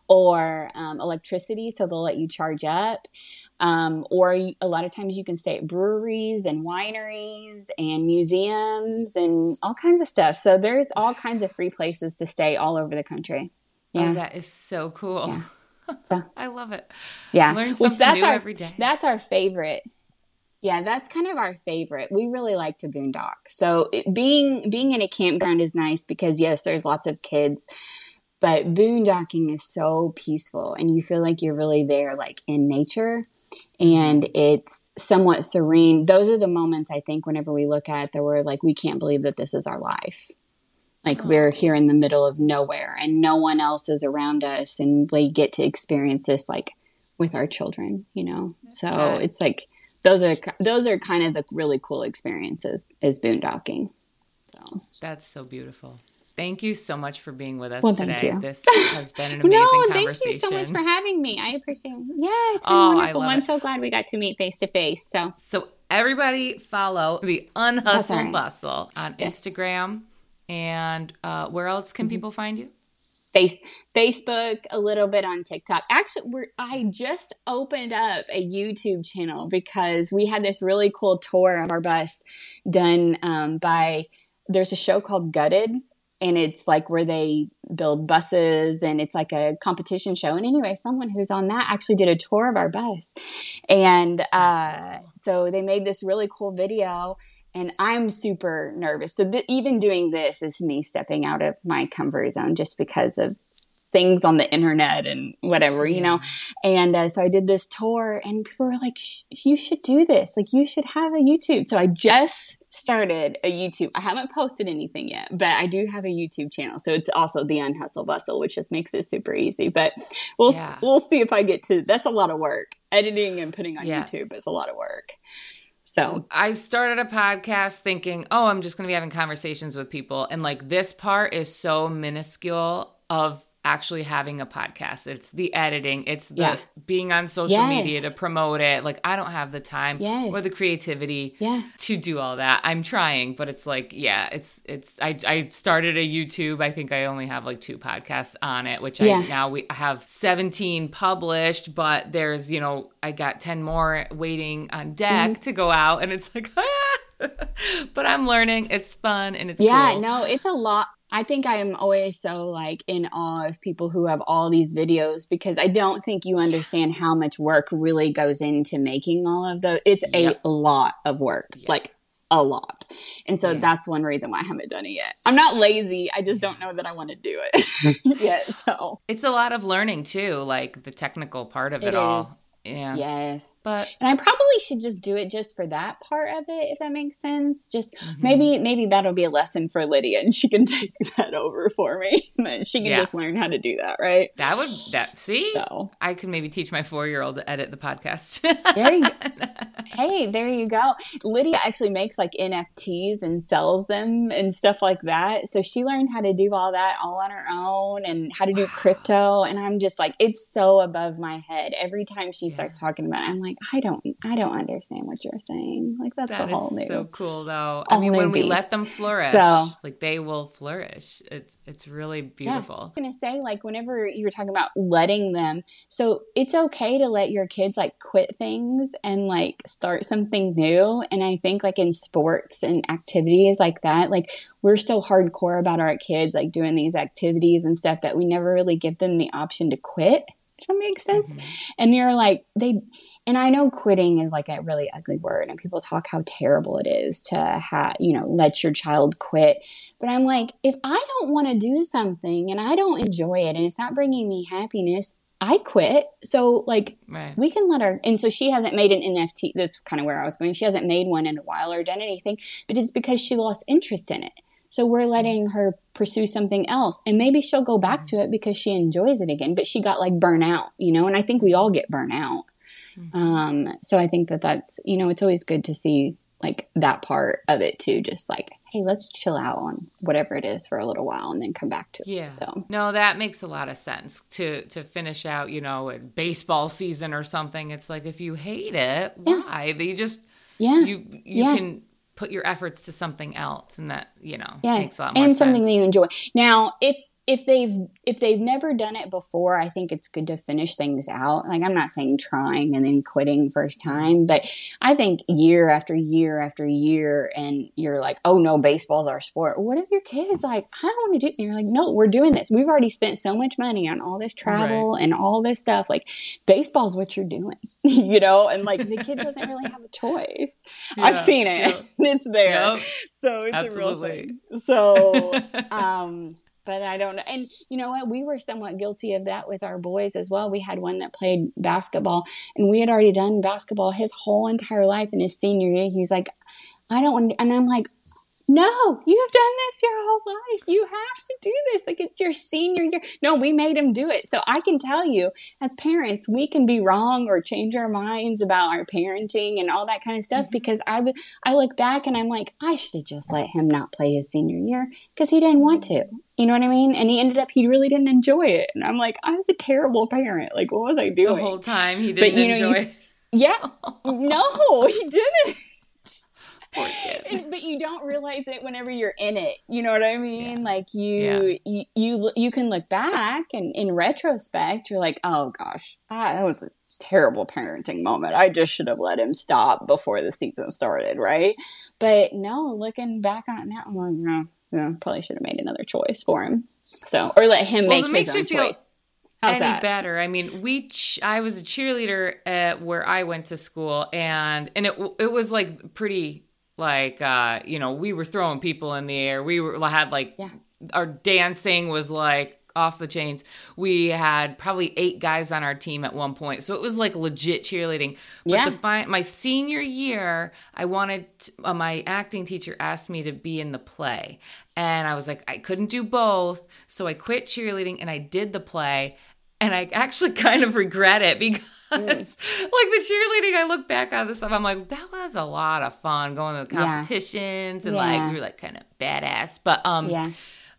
or um, electricity, so they'll let you charge up. Um, or you, a lot of times you can stay at breweries and wineries and museums and all kinds of stuff. So there's all kinds of free places to stay all over the country. Yeah, oh, that is so cool. Yeah. So, I love it. Yeah, learn something which that's new our every day. That's our favorite. Yeah, that's kind of our favorite. We really like to boondock. So it, being being in a campground is nice because yes, there's lots of kids, but boondocking is so peaceful, and you feel like you're really there, like in nature, and it's somewhat serene. Those are the moments I think whenever we look at it that we're like, we can't believe that this is our life. Like oh. we're here in the middle of nowhere and no one else is around us, and we get to experience this like with our children, you know? So okay. it's like, those are, those are kind of the really cool experiences is boondocking. So that's so beautiful. Thank you so much for being with us well, today. You. This has been an amazing no, conversation. Thank you so much for having me. I appreciate it. Yeah, it's been oh, wonderful. I'm it. so glad we got to meet face to face. So, so everybody follow the Unhustle right. Bustle on yes. Instagram. And uh, where else can people find you? Face, Facebook, a little bit on TikTok. Actually, we're, I just opened up a YouTube channel because we had this really cool tour of our bus done um, by, there's a show called Gutted, and it's like where they build buses, and it's like a competition show. And anyway, someone who's on that actually did a tour of our bus. And uh, so they made this really cool video. And I'm super nervous. So th- even doing this is me stepping out of my comfort zone just because of things on the internet and whatever, you know. And uh, so I did this tour, and people were like, Sh- you should do this. Like, you should have a YouTube. So I just started a YouTube. I haven't posted anything yet, but I do have a YouTube channel. So it's also the Unhustle Bustle, which just makes it super easy. But we'll yeah. we'll see if I get to. That's a lot of work. Editing and putting on yeah. YouTube is a lot of work. So I started a podcast thinking, oh, I'm just going to be having conversations with people. And like this part is so minuscule of actually having a podcast. It's the editing. It's the Yeah. being on social Yes. media to promote it. Like, I don't have the time Yes. or the creativity Yeah. to do all that. I'm trying, but it's like, yeah, it's, it's, I, I started a YouTube. I think I only have like two podcasts on it, which Yeah. I now we have seventeen published, but there's, you know, I got ten more waiting on deck Mm-hmm. to go out. And it's like, ah! But I'm learning. It's fun and it's Yeah, cool. no, it's a lot. I think I am always so like in awe of people who have all these videos because I don't think you understand how much work really goes into making all of those. It's Yep. a lot of work, Yep. like a lot. And so Yeah. that's one reason why I haven't done it yet. I'm not lazy. I just don't know that I want to do it yet. So It's a lot of learning too, like the technical part of it, It all. is. Yeah. yes. But And I probably should just do it just for that part of it, if that makes sense. Just Mhm. maybe, maybe that'll be a lesson for Lydia, and she can take that over for me. And then she can Yeah. just learn how to do that, right? that would that see So I could maybe teach my four year old to edit the podcast. there you go. Hey, there you go. Lydia actually makes like N F Ts and sells them and stuff like that. So she learned how to do all that all on her own and how to do crypto. And I'm just like, it's so above my head. Every time she starts talking about it, I'm like, I don't, I don't understand what you're saying. Like that's That a whole is new. so cool though. a I mean, whole when new we let beast. them flourish, So- like they will flourish. It's it's really beautiful. I'm going to say, like, whenever you were talking about letting them, so it's okay to let your kids, like, quit things and, like, start something new. And I think, like, in sports and activities like that, like, we're so hardcore about our kids, like, doing these activities and stuff that we never really give them the option to quit. Does that make sense? Mm-hmm. And you're like, they, and I know quitting is like a really ugly word and people talk how terrible it is to have, you know, let your child quit. But I'm like, if I don't want to do something and I don't enjoy it and it's not bringing me happiness, I quit. So like Right. we can let her, and so she hasn't made an N F T. That's kind of where I was going. She hasn't made one in a while or done anything, but it's because she lost interest in it. So we're letting her pursue something else, and maybe she'll go back to it because she enjoys it again, but she got like burnt out, you know, and I think we all get burnt out. Um, so I think that that's, you know, it's always good to see like that part of it too. Just like, hey, let's chill out on whatever it is for a little while and then come back to it. Yeah. So No, that makes a lot of sense to to finish out, you know, a baseball season or something. It's like if you hate it, why? You just yeah, you you Yeah. can put your efforts to something else, and that, you know, yes, makes a lot more and sense. something that you enjoy. Now, if if they've if they've never done it before, I think it's good to finish things out. Like I'm not saying trying and then quitting first time, but I think year after year after year, and you're like, oh no, baseball's our sport. What if your kid's like, I don't want to do it? And you're like, no, we're doing this. We've already spent so much money on all this travel and all this stuff. Like baseball's what you're doing, you know? And like the kid doesn't really have a choice. I've Yeah, seen it. It's there. Yep. So it's Absolutely. a real thing. So, um, but I don't know. And you know what? We were somewhat guilty of that with our boys as well. We had one that played basketball, and we had already done basketball his whole entire life. In his senior year, he was like, I don't want to. And I'm like, no, you've done this your whole life. You have to do this. Like it's your senior year. No, we made him do it. So I can tell you, as parents, we can be wrong or change our minds about our parenting and all that kind of stuff. Mm-hmm. Because I, w- I look back and I'm like, I should have just let him not play his senior year because he didn't want to. You know what I mean? And he ended up, he really didn't enjoy it. And I'm like, I was a terrible parent. Like, what was I The doing? whole time he But, didn't you know, you- enjoy. Yeah. No, he didn't. Poor kid. And- but you don't realize it whenever you're in it. You know what I mean? Yeah. Like you, Yeah. you, you, you can look back and in retrospect, you're like, oh gosh, ah, that was a terrible parenting moment. I just should have let him stop before the season started, right? But no, looking back on it now, I'm like, no, no, probably should have made another choice for him. So, or let him Well, make it his makes own you feel choice. How's any that? better. I mean, we ch- I was a cheerleader at where I went to school, and and it it was like pretty like uh you know, we were throwing people in the air. We were had like Yeah. our dancing was like off the chains. We had probably eight guys on our team at one point, so it was like legit cheerleading. But Yeah. the fi- my senior year, I wanted uh, my acting teacher asked me to be in the play, and I was like, I couldn't do both, so I quit cheerleading and I did the play, and I actually kind of regret it because. Mm. Like the cheerleading, I look back on this stuff, I'm like, that was a lot of fun going to the Yeah. competitions and Yeah. like we were like kind of badass. But um Yeah.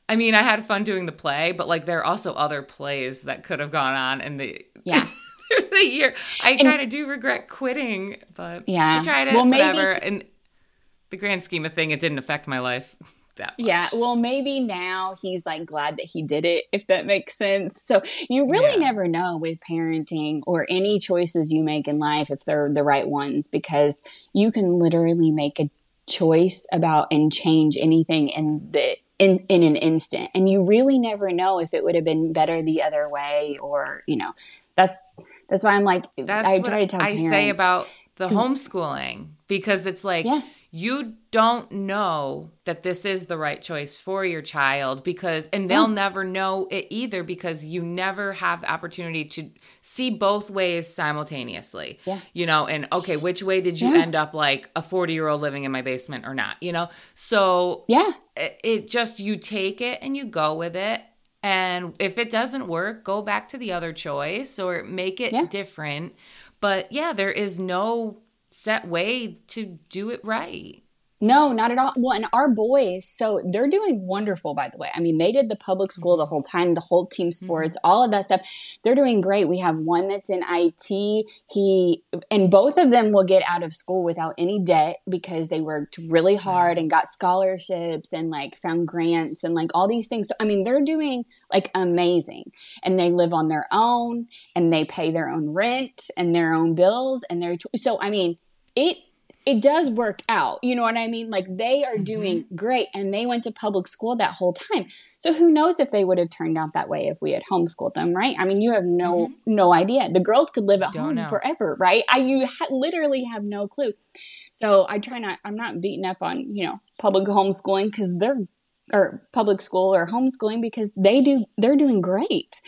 I mean, I had fun doing the play, but like there are also other plays that could have gone on in the yeah the year. I kind of do regret quitting, but yeah, I tried it. Well, whatever. Maybe in the grand scheme of thing, it didn't affect my life that much. Yeah, well, maybe now he's like glad that he did it, if that makes sense. So you really yeah. never know with parenting or any choices you make in life if they're the right ones, because you can literally make a choice about and change anything in the in in an instant, and you really never know if it would have been better the other way, or you know, that's that's why I'm like, that's I what try to tell I parents, say about the homeschooling, because it's like yeah. you don't know that this is the right choice for your child, because, and they'll yeah. never know it either, because you never have the opportunity to see both ways simultaneously, yeah. you know, and okay, which way did you yeah. end up, like a forty year old living in my basement or not, you know? So yeah, it, it just, you take it and you go with it. And if it doesn't work, go back to the other choice or make it yeah. different. But yeah, there is no set way to do it right. No, not at all. Well, and our boys, so they're doing wonderful, by the way. I mean, they did the public school the whole time, the whole team sports, mm-hmm. all of that stuff. They're doing great. We have one that's in I T. He, and both of them will get out of school without any debt because they worked really hard and got scholarships and like found grants and like all these things. So, I mean, they're doing like amazing, and they live on their own and they pay their own rent and their own bills. And they're, so, I mean, it, It does work out. You know what I mean? Like they are doing mm-hmm. great, and they went to public school that whole time. So who knows if they would have turned out that way if we had homeschooled them, right? I mean, you have no mm-hmm. no idea. The girls could live at Don't home know. forever, right? I you ha- literally have no clue. So I try not. I'm not beating up on you know public homeschooling because they're or public school or homeschooling because they do they're doing great,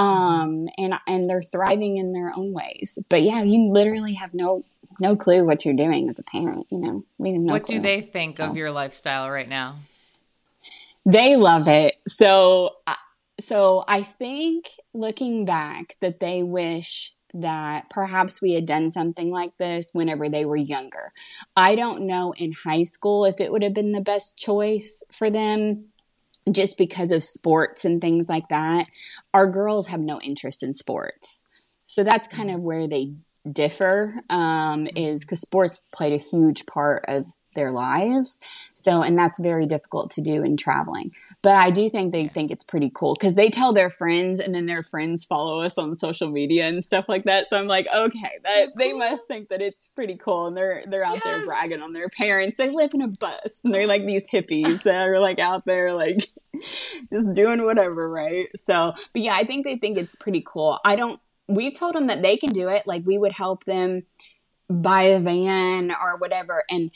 um, and and they're thriving in their own ways. But yeah, you literally have no no clue what you're doing as a parent. You know, we have no What clue. do they think so. of your lifestyle right now? They love it. So, so I think looking back that they wish that perhaps we had done something like this whenever they were younger. I don't know in high school if it would have been the best choice for them just because of sports and things like that. Our girls have no interest in sports. So that's kind of where they differ, um, is because sports played a huge part of their lives. So, and that's very difficult to do in traveling. But I do think they think it's pretty cool because they tell their friends, and then their friends follow us on social media and stuff like that. So I'm like, okay, that cool. They must think that it's pretty cool. And they're, they're out yes. there bragging on their parents. They live in a bus and they're like these hippies that are like out there, like just doing whatever. Right. So, but yeah, I think they think it's pretty cool. I don't, we told them that they can do it. Like we would help them buy a van or whatever. And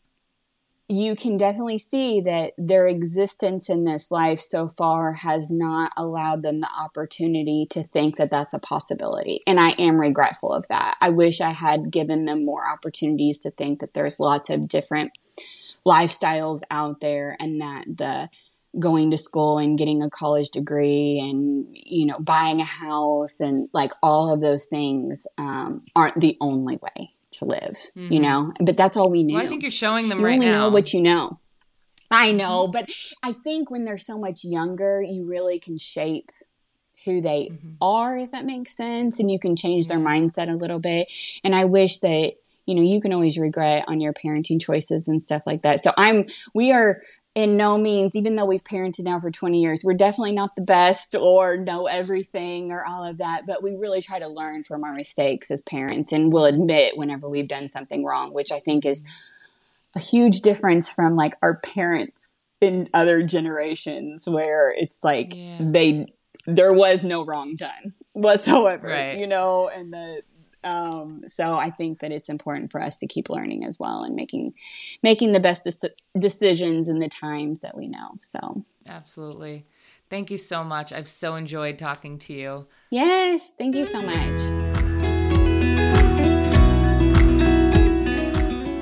you can definitely see that their existence in this life so far has not allowed them the opportunity to think that that's a possibility. And I am regretful of that. I wish I had given them more opportunities to think that there's lots of different lifestyles out there, and that the going to school and getting a college degree and, you know, buying a house and like all of those things um, aren't the only way to live, mm-hmm. you know, but that's all we knew. Well, I think you're showing them you right only now. know what you know. I know, but I think when they're so much younger, you really can shape who they mm-hmm. are, if that makes sense. And you can change their mindset a little bit. And I wish that, you know, you can always regret on your parenting choices and stuff like that. So I'm, we are in no means, even though we've parented now for twenty years, we're definitely not the best or know everything or all of that, but we really try to learn from our mistakes as parents, and we'll admit whenever we've done something wrong, which I think is a huge difference from like our parents in other generations where it's like yeah. they, there was no wrong done whatsoever, right. you know, and the, Um, so I think that it's important for us to keep learning as well and making, making the best de- decisions in the times that we know. So absolutely. Thank you so much. I've so enjoyed talking to you. Yes. Thank you so much. Thank you for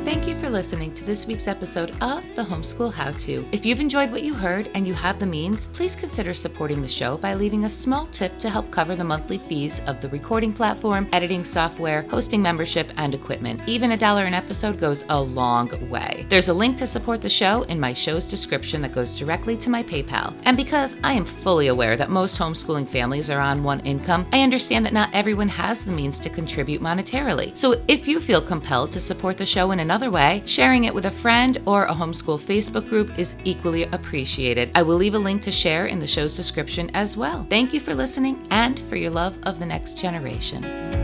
for listening to this week's episode of The Homeschool How-To. If you've enjoyed what you heard and you have the means, please consider supporting the show by leaving a small tip to help cover the monthly fees of the recording platform, editing software, hosting membership, and equipment. Even a dollar an episode goes a long way. There's a link to support the show in my show's description that goes directly to my PayPal. And because I am fully aware that most homeschooling families are on one income, I understand that not everyone has the means to contribute monetarily. So if you feel compelled to support the show in another way, sharing it with a friend or a homeschool Facebook group is equally appreciated. I will leave a link to share in the show's description as well. Thank you for listening and for your love of the next generation.